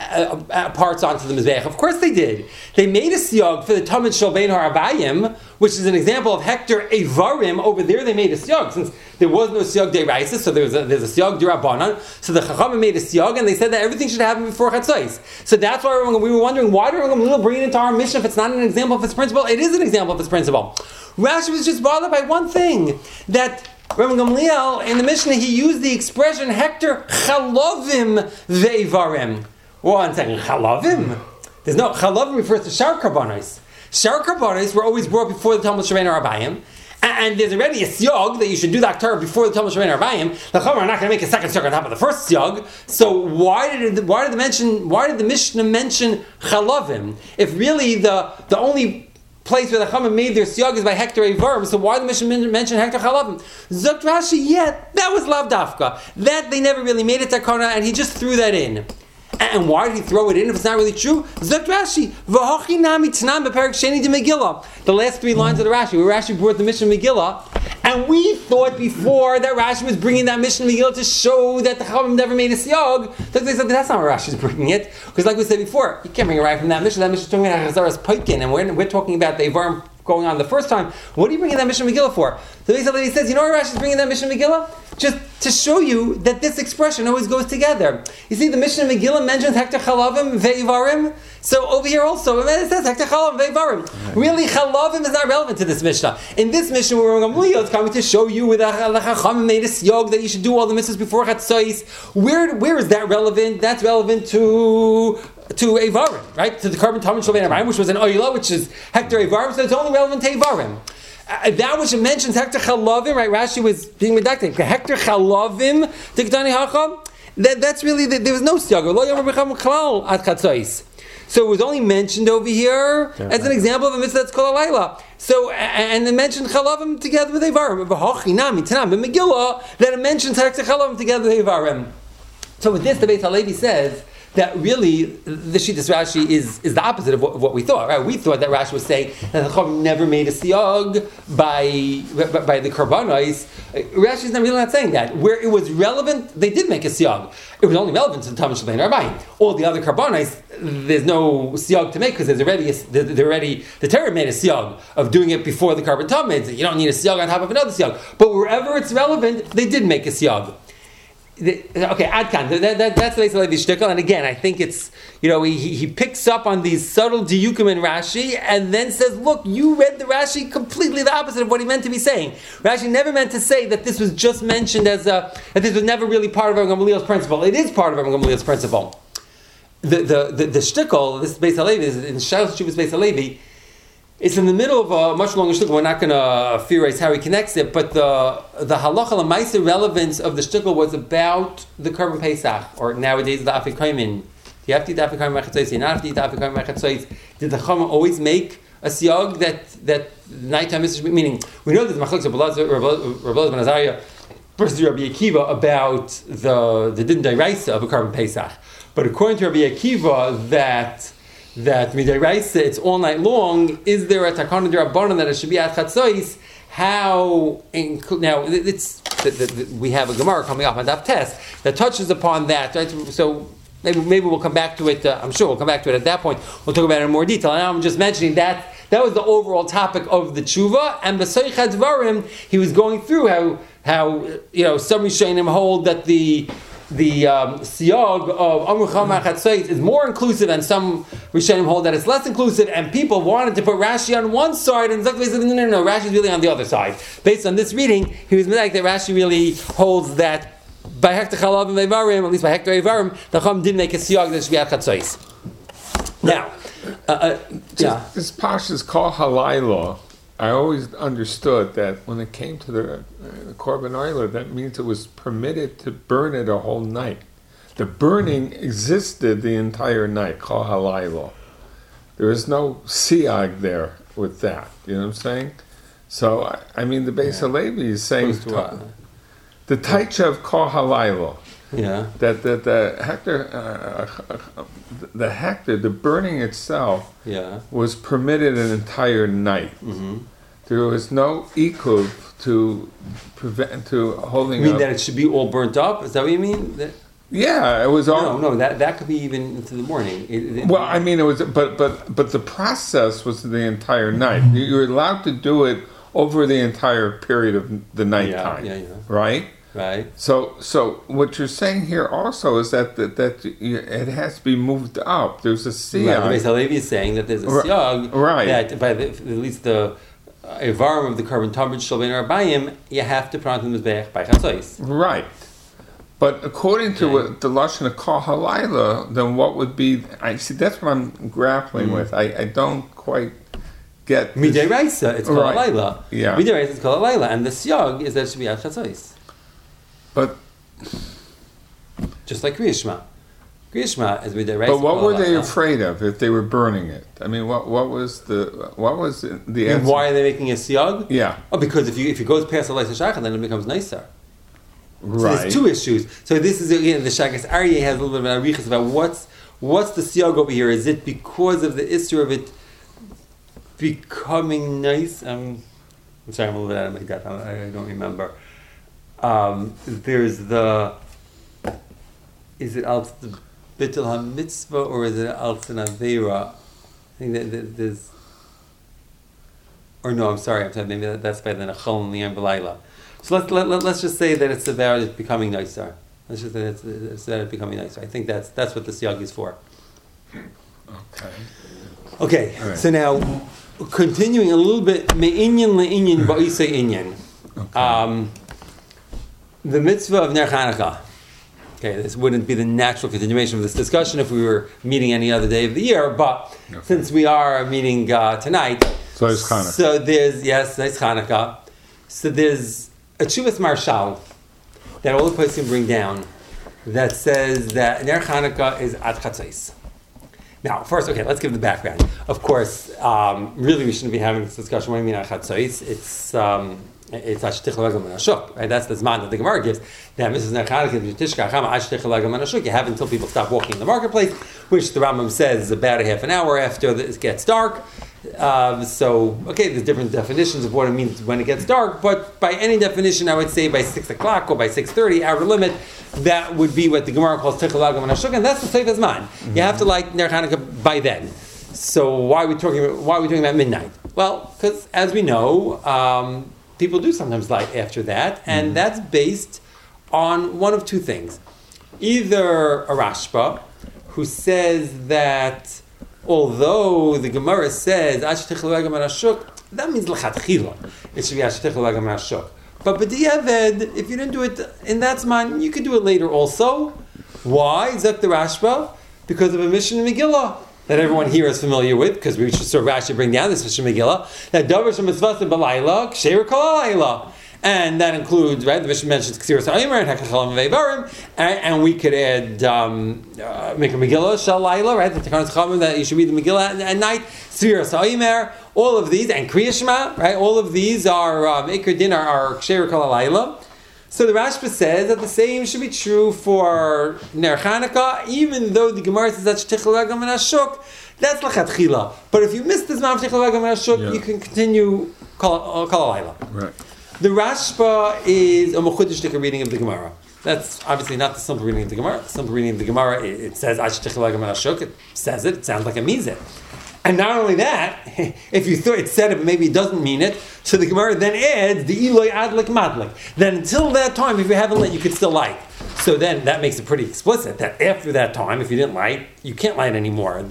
parts onto the mizbeach. Of course they did. They made a siyag for the Tamid Shalbein Harabayim, which is an example of Hector Evarim. Over there they made a siyag, since there was no siyag deiraisa, so there's a siyag derabanan. So the Chachamim made a siyag, and they said that everything should happen before Chatzos. So that's why we were wondering, why do we bring it into our mission if it's not an example of its principle? It is an example of its principle. Rashi was just bothered by one thing, that Rabbi Gamliel, in the Mishnah, he used the expression Hector Chalovim Ve'evarim. One second, Chalavim? There's no, Chalavim refers to Shar Karbanos. Shar Karbanos were always brought before the Talmud Shemein Arabayim, and there's already a siyag that you should do the Aktar before the Talmud Shemein Arabayim. The Chachamim are not going to make a second siyag on top of the first siyag. So why did the Mishnah mention Chalavim? If really the only place where the Chachamim made their siyag is by Hector Evarim, so why did the Mishnah mention Hector Chalavim? Zok Rashi, that was Lav Dafka. That they never really made it takana, and he just threw that in. And why did he throw it in if it's not really true? Zok Rashi, v'hochi nami t'nam b'perik sheni de Megillah. The last three lines of the Rashi, where Rashi brought the Mishnah Megillah, and we thought before that Rashi was bringing that Mishnah Megillah to show that the Chachamim never made a siyag. So they said that's not where Rashi's bringing it, because like we said before, you can't bring it right from that Mishnah. That Mishnah is talking about Chazaras Paikin, and we're talking about the Evarim going on the first time. What are you bringing that Mishnah Megillah for? So he says, you know why Rashi's bringing that Mishnah Megillah? Just to show you that this expression always goes together. You see, the Mishnah Megillah mentions Hector Chalavim Ve'ivarim. So over here also, it says Hector Chalavim Ve'ivarim. Really, Chalavim is not relevant to this Mishnah. In this Mishnah, where Gamliel is coming to show you that the Chachamim made a siyog that you should do all the mitzvahs before Chatzos. Where is that relevant? That's relevant to Evarim, right? To the carbon Talmud Shalbein Arabayim, which was an Oyla, which is Hector Evarim, so it's only relevant to Evarim. That which mentions Hector Chalavim, right? Rashi was being redacted. Hector Chalavim, Tiktani Hacham. That's really, there was no siyag. So it was only mentioned over here as an example of a mitzvah that's called a Laila. So, and it mentioned Chalavim together with Evarim. Megillah, that it mentions Hector Chalavim together with Evarim. So with this, the Beis Halevi says that really the Shittas Rashi is the opposite of what we thought. Right? We thought that Rashi was saying that the Chachamim never made a siyag by the Karbanos. Rashi is not really not saying that. Where it was relevant, they did make a siyag. It was only relevant to the Talmud Shalbein Arabayim. All the other Karbanos, there's no siyag to make because there's already the Torah made a siyag of doing it before the Karban Tamid. You don't need a siyag on top of another siyag. But wherever it's relevant, they did make a siyag. Okay, Adkan. That's the Beis Halevi shtickle, and again, I think it's he picks up on these subtle diukim in Rashi, and then says, "Look, you read the Rashi completely the opposite of what he meant to be saying. Rashi never meant to say that this was just mentioned as that this was never really part of Rabbi Gamliel's principle. It is part of Rabbi Gamliel's principle. The shtickle, this Beis Halevi is in Shailas Shuvas Beis Halevi. It's in the middle of a much longer shtickle. We're not going to theorize how he connects it, but the halacha l'maisa relevance of the shtickle was about the Korban Pesach, or nowadays the Afikoimin. Do you have to eat the Afikoimin Mechatzos? You not have to eat the Afikoimin Mechatzos. Did the Chacham always make a siyag that nighttime is meaning? We know that the Machlokes of Rabbi Ben Azariah versus Rabbi Akiva about the din d'oraisa of a Korban Pesach, but according to Rabbi Akiva that midiraisa it's all night long. Is there a takana d'Rabbanan that it should be at Chatzos? How now we have a Gemara coming up on Daf Tes that touches upon that. Right? So maybe we'll come back to it. I'm sure we'll come back to it at that point. We'll talk about it in more detail. Now I'm just mentioning that was the overall topic of the tshuva, and b'soich hadvarim he was going through how some Rishonim hold that the siyag of Amru Chama Chatzos is more inclusive, and some Rishonim hold that it's less inclusive, and people wanted to put Rashi on one side, and Zakvei said, no, Rashi's really on the other side. Based on this reading, he was like that Rashi really holds that by Hector Chalav and Evarim, at least by Hector Evarim, the Chum did make a siyag that should be at Chatzos. Now, this Pash is called Halayla. I always understood that when it came to the Korban Oila, that means it was permitted to burn it a whole night. The burning existed the entire night, Kol Halayla. There is no siyag there with that. You know what I'm saying? So, I mean, the Beis Halevi is saying Close to what? the Taicha of Kol Halayla, Yeah. that the hector, the burning itself, Yeah. was permitted an entire night. Mm-hmm. There was no ikuv to prevent holding You mean up. that it should be all burnt up? Is that what you mean? Yeah, it was all. No, that could be even into the morning. Well, I mean, it was, but the process was the entire night. You're allowed to do it over the entire period of the nighttime, yeah, right? right. So what you're saying here also is that it has to be moved up. There's a Right. siyag. The Beis Halevi is saying that there's a siyag Right. that by at least the Ivarim of the carbon tumbled Shalbein Arbayim, you have to put on the Mizbeach by Chatzos. Right. But according to what the Lashon of Kol Halayla, then what would be? I see. That's what I'm grappling with. I don't quite get. Midei Raisa, it's called Right. Layla. Yeah. Midei Raisa, it's called Layla, and the siyag is that it should be at Chatzos. But Just like Kriya Shema. Kriya Shema is Midei Raisa. but what called were they Layla. afraid of if they were burning it? I mean, what was the And answer? why are they making a siyag? Yeah. Oh, because if it goes past the Leisa Shachar, then it becomes nicer. So Right. there's two issues. So this is again the Shagas Aryeh has a little bit of arichas about what's the siyag over here. Is it because of the issue of it becoming nice? I'm sorry, I'm a little bit out of my depth. I don't remember. There's the. Is it al the Bittul HaMitzvah or is it al Avera? I think that there's. Or no, I'm sorry. Maybe that's by the Nachal and the Yom B'Layla. So let's just say that it's about it becoming nicer. Let's just say it's about it becoming nicer. I think that's what the siyag is for. Okay. Okay, All right. so now continuing a little bit, me'inyan le'inyan ba'isei inyan. The mitzvah of Ner Chanukah. Okay, this wouldn't be the natural continuation of this discussion if we were meeting any other day of the year, but since we are meeting tonight, So it's Chanukah. So there's it's Chanukah. So there's a Tshuvas Marshal that all the places can bring down that says that Ner Chanukah is Ad Chatzos. Now, first, okay, let's give the background. Of course, really we shouldn't be having this discussion. What do you mean Ad Chatzos? It's Ashtich Lagam and Ashuk, right? That's the Zman that the Gemara gives. That Mrs. Ner Chanukah is Tishka Chama Ashtich Lagam and Ashuk. You have until people stop walking in the marketplace, which the Rambam says is about a half an hour after it gets dark. So, there's different definitions of what it means when it gets dark, but by any definition, I would say by 6 o'clock or by 6:30, outer limit, that would be what the Gemara calls Tichel Lagam and Ashuk, and that's the Seif Zman. You have to light Ner Chanukah by then. So why are we talking about midnight? Well, because as we know, people do sometimes light after that, and that's based on one of two things. Either a Rashba, who says that although the Gemara says Ashtich Lagam and Ashuk, that means L'chatchila. It should be Ashtich Lagam and Ashuk. But B'diavad, if you didn't do it in that Zman, you could do it later also. Why? Zek the Rashba? Because of a mission in Megillah that everyone here is familiar with, because we should sort of Rashi bring down this mission in Megillah, that Davar Shem Mitzvah B'Layla, Ksheir Kol Layla. And that includes, right, the mission mentions Ksiras HaYomer and Hakachalam Veivarim, and we could add, make a Megillah, Shal Laila, right, the Tekanos Chachamim, that you should read the Megillah at night, Ksiras HaYomer, all of these, and Kriya Shema, right, all of these are, Iker Din are Ksheir Kol Layla. So the Rashba says that the same should be true for Ner Chanukah, even though the Gemara says that's Tichel Lagam and Ashuk, that's L'chatchila. But if you miss this Zman of Tichel Lagam and Ashuk, you can continue Kol Layla. Right. The Rashba is a Mechudesh reading of the Gemara. That's obviously not the simple reading of the Gemara. The simple reading of the Gemara, it says Ashtich Lagam and Ashuk. It says it sounds like it means it. And not only that, if you thought it said it, but maybe it doesn't mean it, so the Gemara then adds the Eloi Adlik Madlik. Then until that time, if you haven't lit, you could still light. So then that makes it pretty explicit that after that time, if you didn't light, you can't light anymore.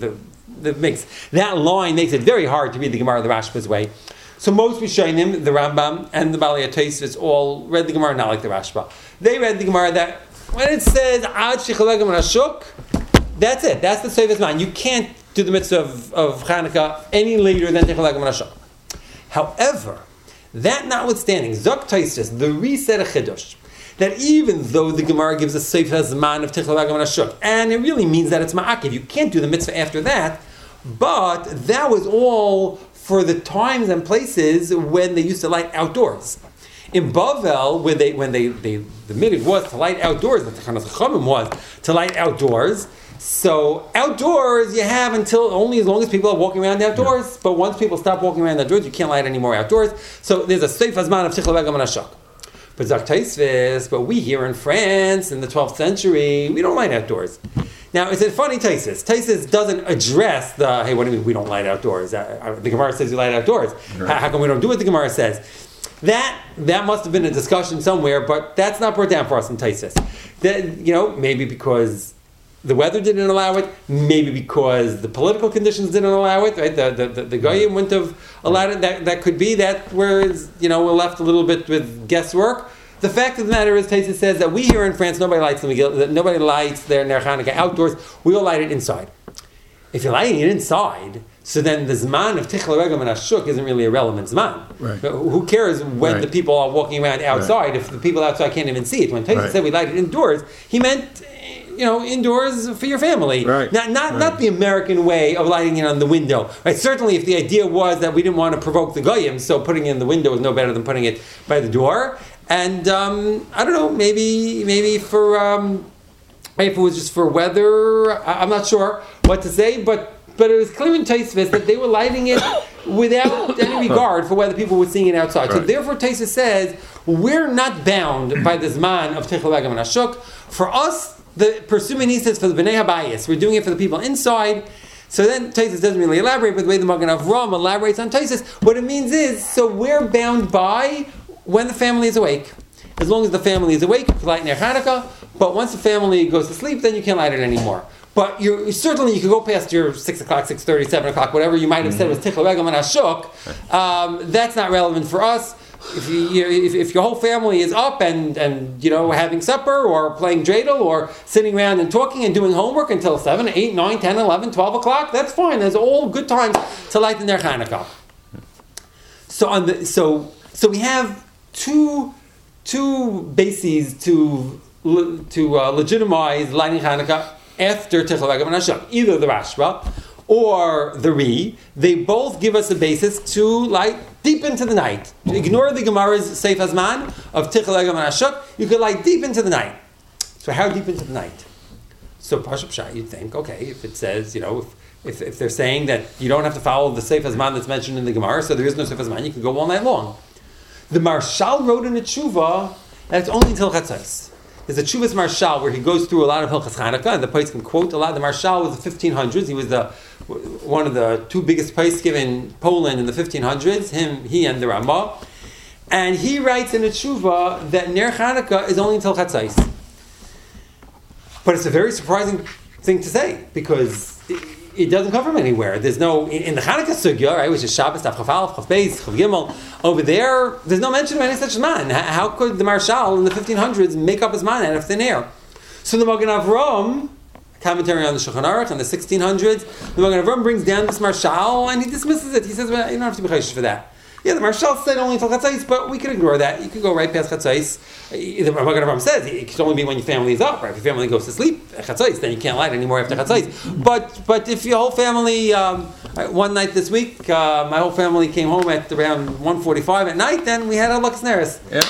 That line makes it very hard to read the Gemara the Rashba's way. So most Rishonim, the Rambam and the Balei HaTosfos all read the Gemara not like the Rashba. They read the Gemara that when it says Ad Shechel Lagam and Ashuk, that's it. That's the Seif Zman. You can't do the mitzvah of Chanukah any later than Shechel Lagam and Ashuk. However, that notwithstanding, Zok Tosfos, the reset of Chiddush, that even though the Gemara gives a Seif Zman of Shechel Lagam and Ashuk, and it really means that it's Ma'akiv, you can't do the mitzvah after that, but that was all for the times and places when they used to light outdoors. In Bavel, when the minhag was to light outdoors, but the kind of chachamim was to light outdoors. So outdoors, you have until only as long as people are walking around outdoors. Yeah. But once people stop walking around outdoors, you can't light anymore outdoors. So there's a seif hazman of tichel vegam and ashak. But Zak Taisvis, but we here in France in the 12th century, we don't light outdoors. Now, it's a funny Taisus. Taisus doesn't address the, hey, what do you mean we don't light outdoors? The Gemara says you light outdoors. Right. How come we don't do what the Gemara says? That must have been a discussion somewhere, but that's not brought down for us in Taisus. Maybe because the weather didn't allow it, maybe because the political conditions didn't allow it, right? The Goyim wouldn't have allowed it. That could be that we're left a little bit with guesswork. The fact of the matter is, Taisus says that we here in France, nobody lights their Ner Chanukah outdoors. We all light it inside. If you're lighting it inside, so then the Zman of Tichel Regam and Ashuk isn't really a relevant Zman. Right. Who cares when the people are walking around outside if the people outside can't even see it? When Taisus said we light it indoors, he meant indoors for your family. Right. Not the American way of lighting it on the window. Right. Certainly if the idea was that we didn't want to provoke the Goyim, so putting it in the window is no better than putting it by the door. And I don't know, maybe for if it was just for weather, I'm not sure what to say, but it was clear in Taisvis that they were lighting it without any regard for whether people were seeing it outside. Right. So therefore Taisvis says, we're not bound by the Zman of Tichel Vegam and Ashuk. For us, the Persumini he says for the Bnei Habayis, we're doing it for the people inside. So then Taisus doesn't really elaborate, but the way the Magen Avraham elaborates on Taisus, what it means is, so we're bound by when the family is awake. As long as the family is awake, you can light Ner Chanukah, but once the family goes to sleep, then you can't light it anymore. But you could go past your 6 o'clock, 6:30, 7 o'clock, whatever you might have said was Tichel Regam and Ashuk. That's not relevant for us. If your whole family is up and having supper or playing dreidel or sitting around and talking and doing homework until 7, 8, 9, 10, 11, 12 o'clock, that's fine. There's all good times to light the Ner Chanukah. So we have two bases to legitimize lighting Chanukah after Tichel Vegam and Ashuk. Either the Rashba or the Ri, they both give us a basis to light deep into the night. Ignore the Gemara's Seif Hazman of Tichel Vegam and Ashuk. You could light deep into the night. So how deep into the night? So Pashup Pshat, you'd think, okay, if it says, if they're saying that you don't have to follow the Seif Hazman that's mentioned in the Gemara, so there is no Seif Hazman, you can go all night long. The Marshal wrote in a tshuva that it's only until Chatzos. There's a Tshuvas Marshal where he goes through a lot of Hilchas Chanukah, and the Pais can quote a lot. The Marshal was the 1500s. He was one of the two biggest Paiskim in Poland in the 1500s. He and the Rambam. And he writes in a Tshuva that Ner Chanukah is only until Chatzos. But it's a very surprising thing to say, because it doesn't come from anywhere. There's no, in the Chanukah Sugya, right, which is Shabbos, Tav Chaf Aleph, Chaf Beis, Chaf Gimel, over there's no mention of any such man. How could the Marshal in the 1500s make up his man out of thin air? So the Magen Avraham, commentary on the Shulchan Aruch in the 1600s, the Magen Avraham brings down this Marshal and he dismisses it. He says, well, you don't have to be chayshish for that. Yeah, the Marshal said only until Chatzos, but we can ignore that. You can go right past Chatzos. The Magen Avraham says it can only be when your family is up, right? If your family goes to sleep at Chatzos, then you can't light anymore after Chatzos. But if your whole family, one night this week, my whole family came home at around 1:45 at night, then we had a Lux Neris. Yeah.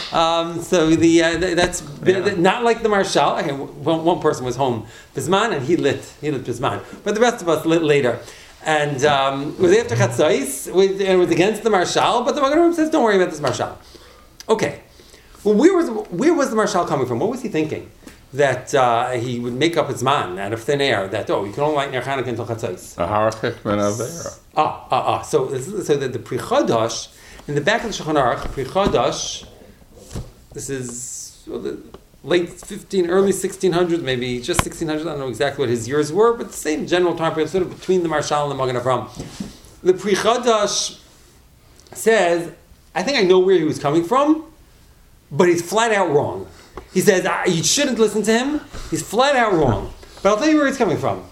That's not like the Marshal. Okay, one person was home Bisman and he lit Bisman, but the rest of us lit later. And it was after Chatzos, it was against the Marshal, but the Magen Avraham says, don't worry about this Marshal. Okay. Well, where was the Marshal coming from? What was he thinking? That he would make up his man out of thin air, that, you can only light Ner Chanukah until Chatzos. A Harachik men of there. So the Pri Chadash, in the back of the Shulchan Aruch, Pri Chadash, this is the late early 1600s, maybe just 1600s, I don't know exactly what his years were, but the same general time period, sort of between the Marshal and the Magen Avraham. The Pri Chadash says, I think I know where he was coming from, but he's flat out wrong. He says, you shouldn't listen to him, he's flat out wrong. But I'll tell you where he's coming from.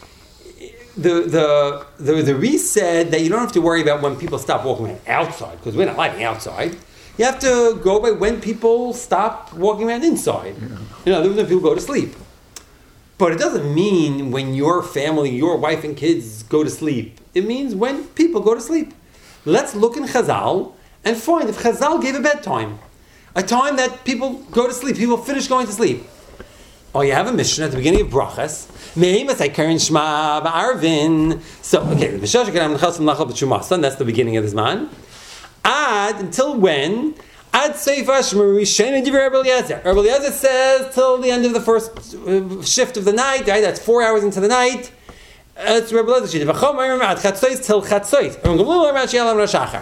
The Ri said that you don't have to worry about when people stop walking outside, because we're not lighting outside. You have to go by when people stop walking around inside. Yeah. When people go to sleep. But it doesn't mean when your family, your wife and kids go to sleep. It means when people go to sleep. let's look in Chazal and find if Chazal gave a bedtime. A time that people go to sleep, people finish going to sleep. Oh, you have a Mishnah at the beginning of Brachas. So, okay, that's the beginning of the Zman. Until when? Ad Seifa Shmur Rishon Divrei Rabbi Eliezer. Rabbi Eliezer says till the end of the first shift of the night, right? That's 4 hours into the night. It's Rabbi Eliezer. Till Chatzos.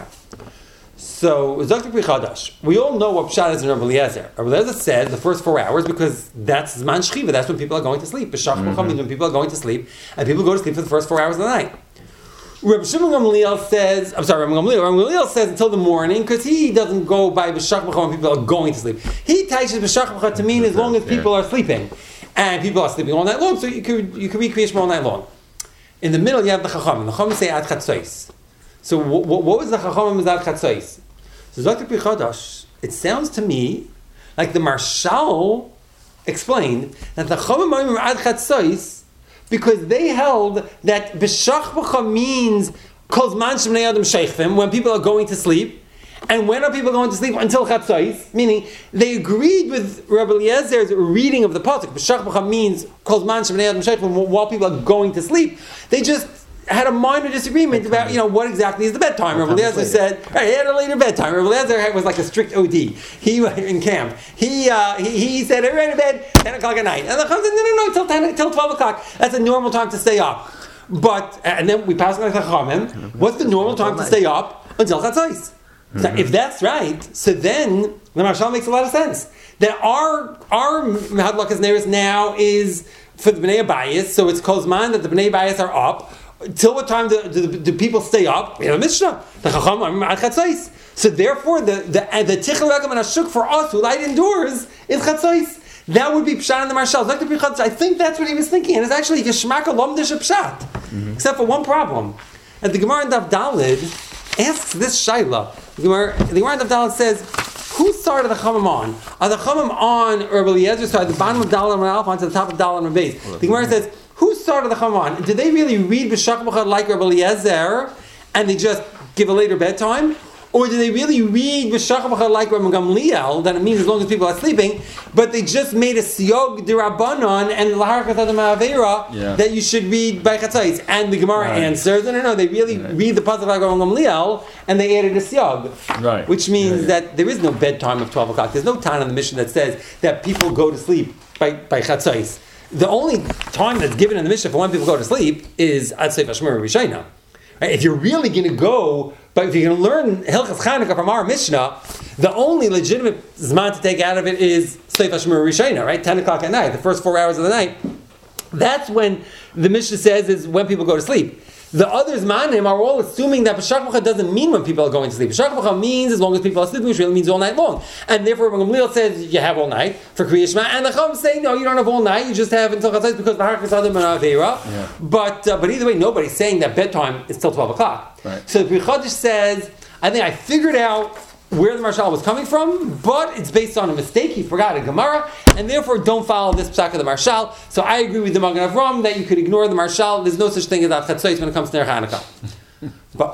So, Zaktik B'Chadash, we all know what Pshat is in Rabbi Eliezer. Rabbi Eliezer said the first 4 hours because that's Zman Shchiva, that's when people are going to sleep. B'Shach B'Cham means when people are going to sleep, and people go to sleep for the first 4 hours of the night. Rabbi Shimon Gamliel says, Rabbi Gamliel says until the morning, because he doesn't go by B'Shach B'Cham when people are going to sleep. He teaches B'Shach B'Cham to mean as long as people are sleeping. And people are sleeping all night long, so you could read Kriya Shema all night long. In the middle, you have the Chacham. The Chacham say Ad Chatzos. So what was the Chacham is Ad Chatzos? So Zaktik B'Chadash, it sounds to me like the Marshal explained that the Chachamim are Ad Chatzos because they held that B'Shach B'Cha means Kol Zman Shemnei Adam Sheichvim, when people are going to sleep. And when are people going to sleep? Until Chatzos, meaning they agreed with Rabbi Eliezer's reading of the pasuk. B'Shach B'Cha means Kol Zman Shemnei Adam Sheichvim, while people are going to sleep. They just had a minor disagreement about, what exactly is the bedtime. Rabbi Eliezer said, he had a later bedtime. Rabbi Eliezer was like a strict OD. He was in camp. He said, I ran to bed 10 o'clock at night. And the Chacham said, no, till 12 o'clock. That's a normal time to stay up. But, and then we passed like the Chachamim, what's the normal time to stay up? Until Chatzos. So if that's right, so then the Marshal makes a lot of sense. That our Hadlakas Neris now is for the Bnei Abayis, so it's Kozman that the Bnei Abayis are up. Till what time do people stay up? We have a Mishnah. The Chacham are at Chatzos. So therefore, the Tichel Regam and Ashuk for us who light indoors is Chatzos. That would be Pshat in the Marshal. I think that's what he was thinking. And it's actually Geshmak Lomdish Pshat. Except for one problem. And the Gemara in Daf Daled asks this Shaila. The Gemara in Daf Daled says, whose side are the Chachamim on? Are the Chachamim on Rabbi Eliezer's side, the bottom of Daled and Alpha onto the top of Daled and Beis? The Gemara says, whose side are the Chachamim on? Did they really read B'Shach B'Cha like Rabbi Eliezer and they just give a later bedtime? Or do they really read B'Shach B'Cha like Rabbi Gamliel, that it means as long as people are sleeping, but they just made a Siyog D'Rabbanan and L'Harkat Adam Ha'avera that you should read by Chatzos? And the Gemara answers, no, they really read the pasuk like Rabbi Gamliel and they added a Siyog. Right. Which means that there is no bedtime of 12 o'clock. There's no time in the Mishnah that says that people go to sleep by Chatzos. The only time that's given in the Mishnah for when people go to sleep is Ad Seif Hashmur Rishayna. Right? If you're really going to go, but if you're going to learn Hilchas Chanukah from our Mishnah, the only legitimate Zman to take out of it is Seif Hashmur Rishayna, right? 10 o'clock at night, the first 4 hours of the night. That's when the Mishnah says is when people go to sleep. The others, Manim, are all assuming that B'Shach B'Cha doesn't mean when people are going to sleep. B'Shach B'Cha means as long as people are sleeping, which really means all night long. And therefore, Rabbi Gamliel says you have all night for Kriya Shema, and the Chacham say no, you don't have all night. You just have until Chatzos because L'Harkas Adam and Avera. But either way, nobody's saying that bedtime is till 12 o'clock. Right. So the B'Chadash says, I think I figured out where the Marshal was coming from, but it's based on a mistake. He forgot a Gemara, and therefore don't follow this psak of the Marshal. So I agree with the Magen Avram that you could ignore the Marshal. There's no such thing as Ad Chatzos when it comes to Ner Hanukkah.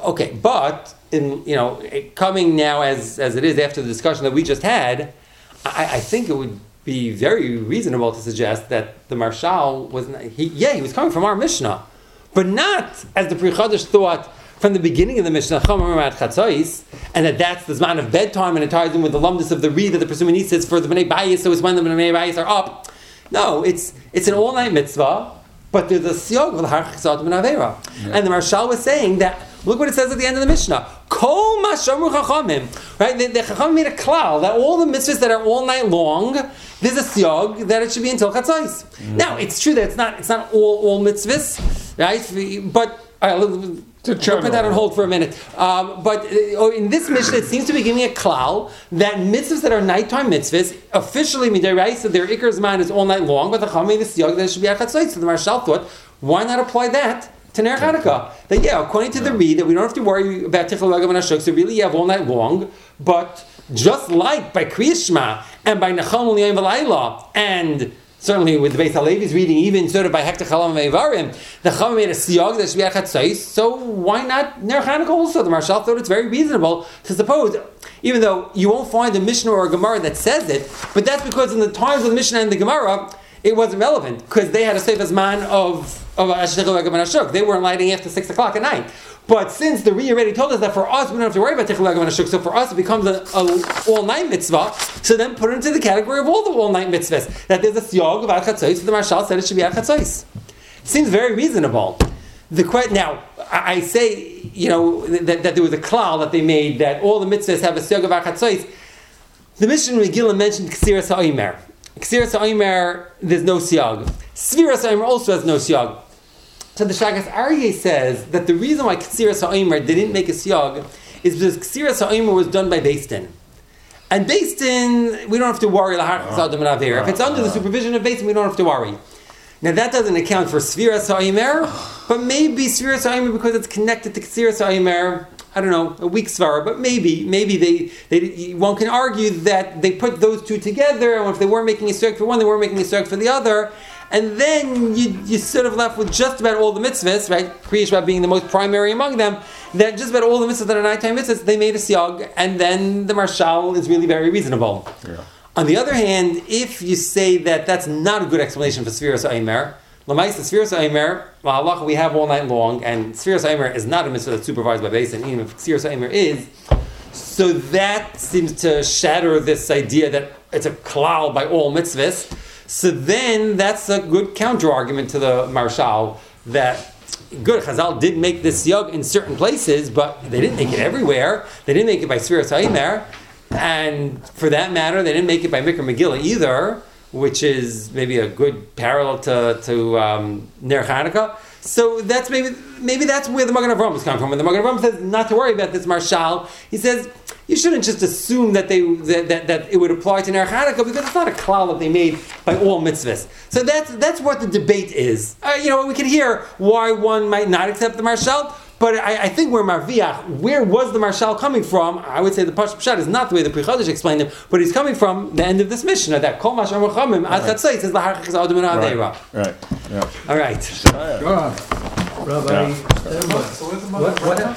But in coming now as it is after the discussion that we just had, I think it would be very reasonable to suggest that the Marshal he was coming from our Mishnah, but not as the Pri Chadash thought from the beginning of the Mishnah, and that's the Zman of bedtime, and it ties in with the lumdus of the reed that the presuming says for the Bnei Bayis, so it's when the Bnei Bayis are up. No, it's an all-night mitzvah, but there's a siyog of the L'Harkas Adam Ha'avera. And the Marshal was saying that, look what it says at the end of the Mishnah, Kol ma shamru chachamim, right? The Chachamim made a klal that all the mitzvahs that are all night long, there's a siyog that it should be until Chatzos. Now, it's true that it's not all mitzvahs, right? But we'll put that on hold for a minute. But in this Mishnah, it seems to be giving a klal that mitzvahs that are nighttime mitzvahs, officially midiraisa, their ikar zman is all night long, but the Chacham made a siyog that it should be Chatzos. So the Marshal thought, why not apply that to Ner Hanukkah? That according to the read, that we don't have to worry about Tichel Regam and Ashuk, so really you have all night long, but just like by Kriya Shema and by Nachal L'Yom V'Layla and certainly with the Beis Halevi's reading, even sort of by Hekta Chalam Ve'Varim, the Chama made a siyag that should be Chatzos. So why not Ner Chanukah also? The Marshal thought it's very reasonable to suppose, even though you won't find a Mishnah or a Gemara that says it, but that's because in the times of the Mishnah and the Gemara, it wasn't relevant because they had a Seifas man of Ashtek Legam and Ashuk. They weren't lighting after 6 o'clock at night. But since the Ri already told us that for us we don't have to worry about Tichel Legam and Ashuk, so for us it becomes an all-night mitzvah. So then put it into the category of all the all-night mitzvahs. That there's a siyag of Ad Chatzos, so the Marshal said it should be Ad Chatzos. Seems very reasonable. Now, I say, that there was a klal that they made that all the mitzvahs have a siyag of Ad Chatzos. The Mishnah Megillah mentioned Ksiras HaOmer. Ksiras HaOmer, there's no siyag. Sviras HaOmer also has no siyag. So the Shagas Aryeh says that the reason why Ksiras HaOmer didn't make a siyag is because Ksiras HaOmer was done by Beis Din. And Beis Din, we don't have to worry. If it's under the supervision of Beis Din, we don't have to worry. Now that doesn't account for Sviras HaOmer, but maybe Sviras HaOmer because it's connected to Ksiras HaOmer. I don't know, a weak svara, but maybe they one can argue that they put those two together, and if they weren't making a siyag for one, they weren't making a siyag for the other, and then you sort of left with just about all the mitzvahs, right? Kriya Shvat being the most primary among them, that just about all the mitzvahs that are nighttime mitzvahs, they made a siyag, and then the Marshal is really very reasonable. Yeah. On the other hand, if you say that that's not a good explanation for Sviras HaOmer, L'maisa Sviras HaOmer, halacha we have all night long, and Sviras HaOmer is not a mitzvah that's supervised by Beis Din, even if Sviras HaOmer is. So that seems to shatter this idea that it's a klal by all mitzvahs. So then that's a good counter argument to the Marshal that good Chazal did make this siyag in certain places, but they didn't make it everywhere. They didn't make it by Sviras HaOmer, and for that matter, they didn't make it by Mikra Megillah either, which is maybe a good parallel to Ner Chanukah. So that's maybe that's where the Magen Avraham is coming from. When the Magen Avraham says not to worry about this Marshal, he says you shouldn't just assume that that it would apply to Ner Chanukah because it's not a klal that they made by all mitzvahs. So that's what the debate is. We can hear why one might not accept the Marshal. But I think where was the Marshal coming from? I would say the Pashut Pshat is not the way the Pri Chadash explained it, but he's coming from the end of this Mishnah that Kol Mash Amar Chamim Ad Chatzos says L'Harchik is Adam and Aveira. Right. Yeah. All right. Rabbi,